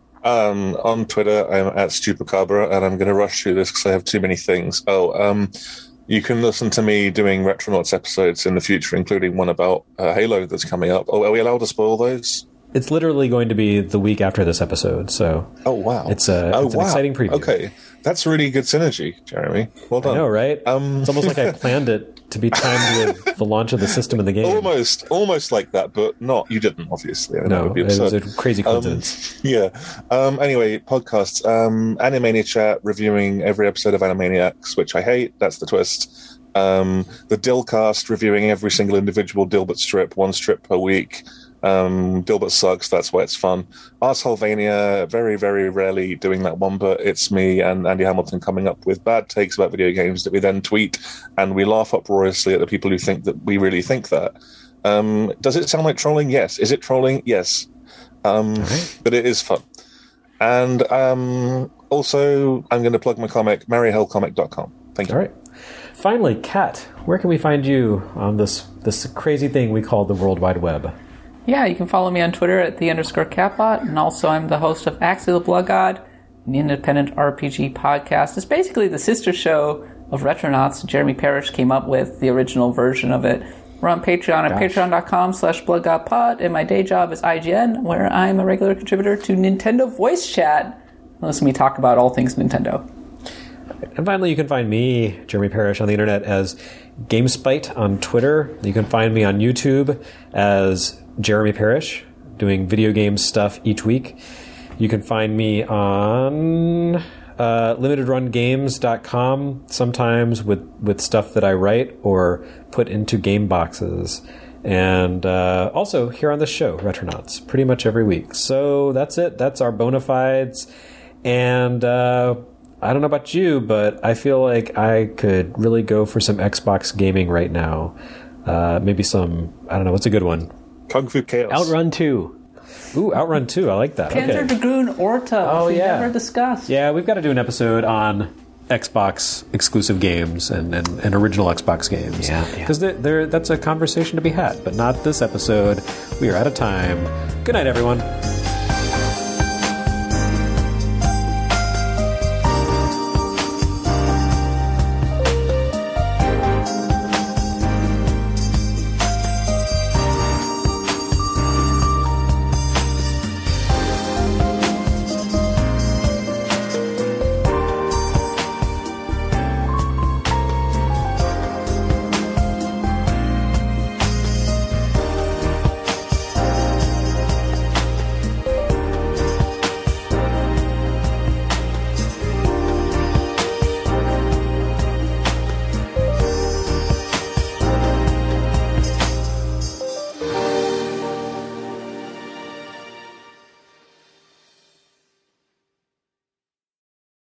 On Twitter, I'm at Stupacabra, and I'm going to rush through this because I have too many things. You can listen to me doing Retronauts episodes in the future, including one about Halo that's coming up. Oh, are we allowed to spoil those? It's literally going to be the week after this episode, so... Oh, wow. It's an exciting preview. Okay, that's really good synergy, Jeremy. Well done. I know, right? It's almost like I planned it to be timed with the launch of the system in the game. Almost like that, but not. You didn't, obviously. No, it was a crazy coincidence. Yeah. Anyway, podcasts. Animania Chat, reviewing every episode of Animaniacs, which I hate. That's the twist. The Dillcast, reviewing every single individual Dilbert strip, one strip per week. Dilbert Sucks, that's why it's fun. Arseholevania, very, very rarely doing that one, but it's me and Andy Hamilton coming up with bad takes about video games that we then tweet, and we laugh uproariously at the people who think that we really think that. Does it sound like trolling? Yes. Is it trolling? Yes. But it is fun. And also, I'm going to plug my comic, maryhellcomic.com. Thank you. All right. Finally, Kat, where can we find you on this crazy thing we call the World Wide Web? Yeah, you can follow me on Twitter at @the_Catbot, and also I'm the host of Axe of the Blood God, an independent RPG podcast. It's basically the sister show of Retronauts. Jeremy Parrish came up with the original version of it. We're on Patreon at patreon.com/BloodGodPod, and my day job is IGN, where I'm a regular contributor to Nintendo Voice Chat. Listen to me talk about all things Nintendo. And finally, you can find me, Jeremy Parrish, on the internet as GameSpite on Twitter. You can find me on YouTube as Jeremy Parrish, doing video game stuff each week. You can find me on limitedrungames.com, sometimes with stuff that I write or put into game boxes. And also here on the show, Retronauts, pretty much every week. So that's it. That's our bona fides. And I don't know about you, but I feel like I could really go for some Xbox gaming right now. Maybe some, I don't know, what's a good one? Kung Fu Chaos. Outrun 2. Ooh, Outrun 2. I like that. Panzer Okay. Dragoon Orta, Oh, which we yeah. never discussed. Yeah, we've got to do an episode on Xbox exclusive games and original Xbox games. Yeah. Because that's a conversation to be had, but not this episode. We are out of time. Good night, everyone.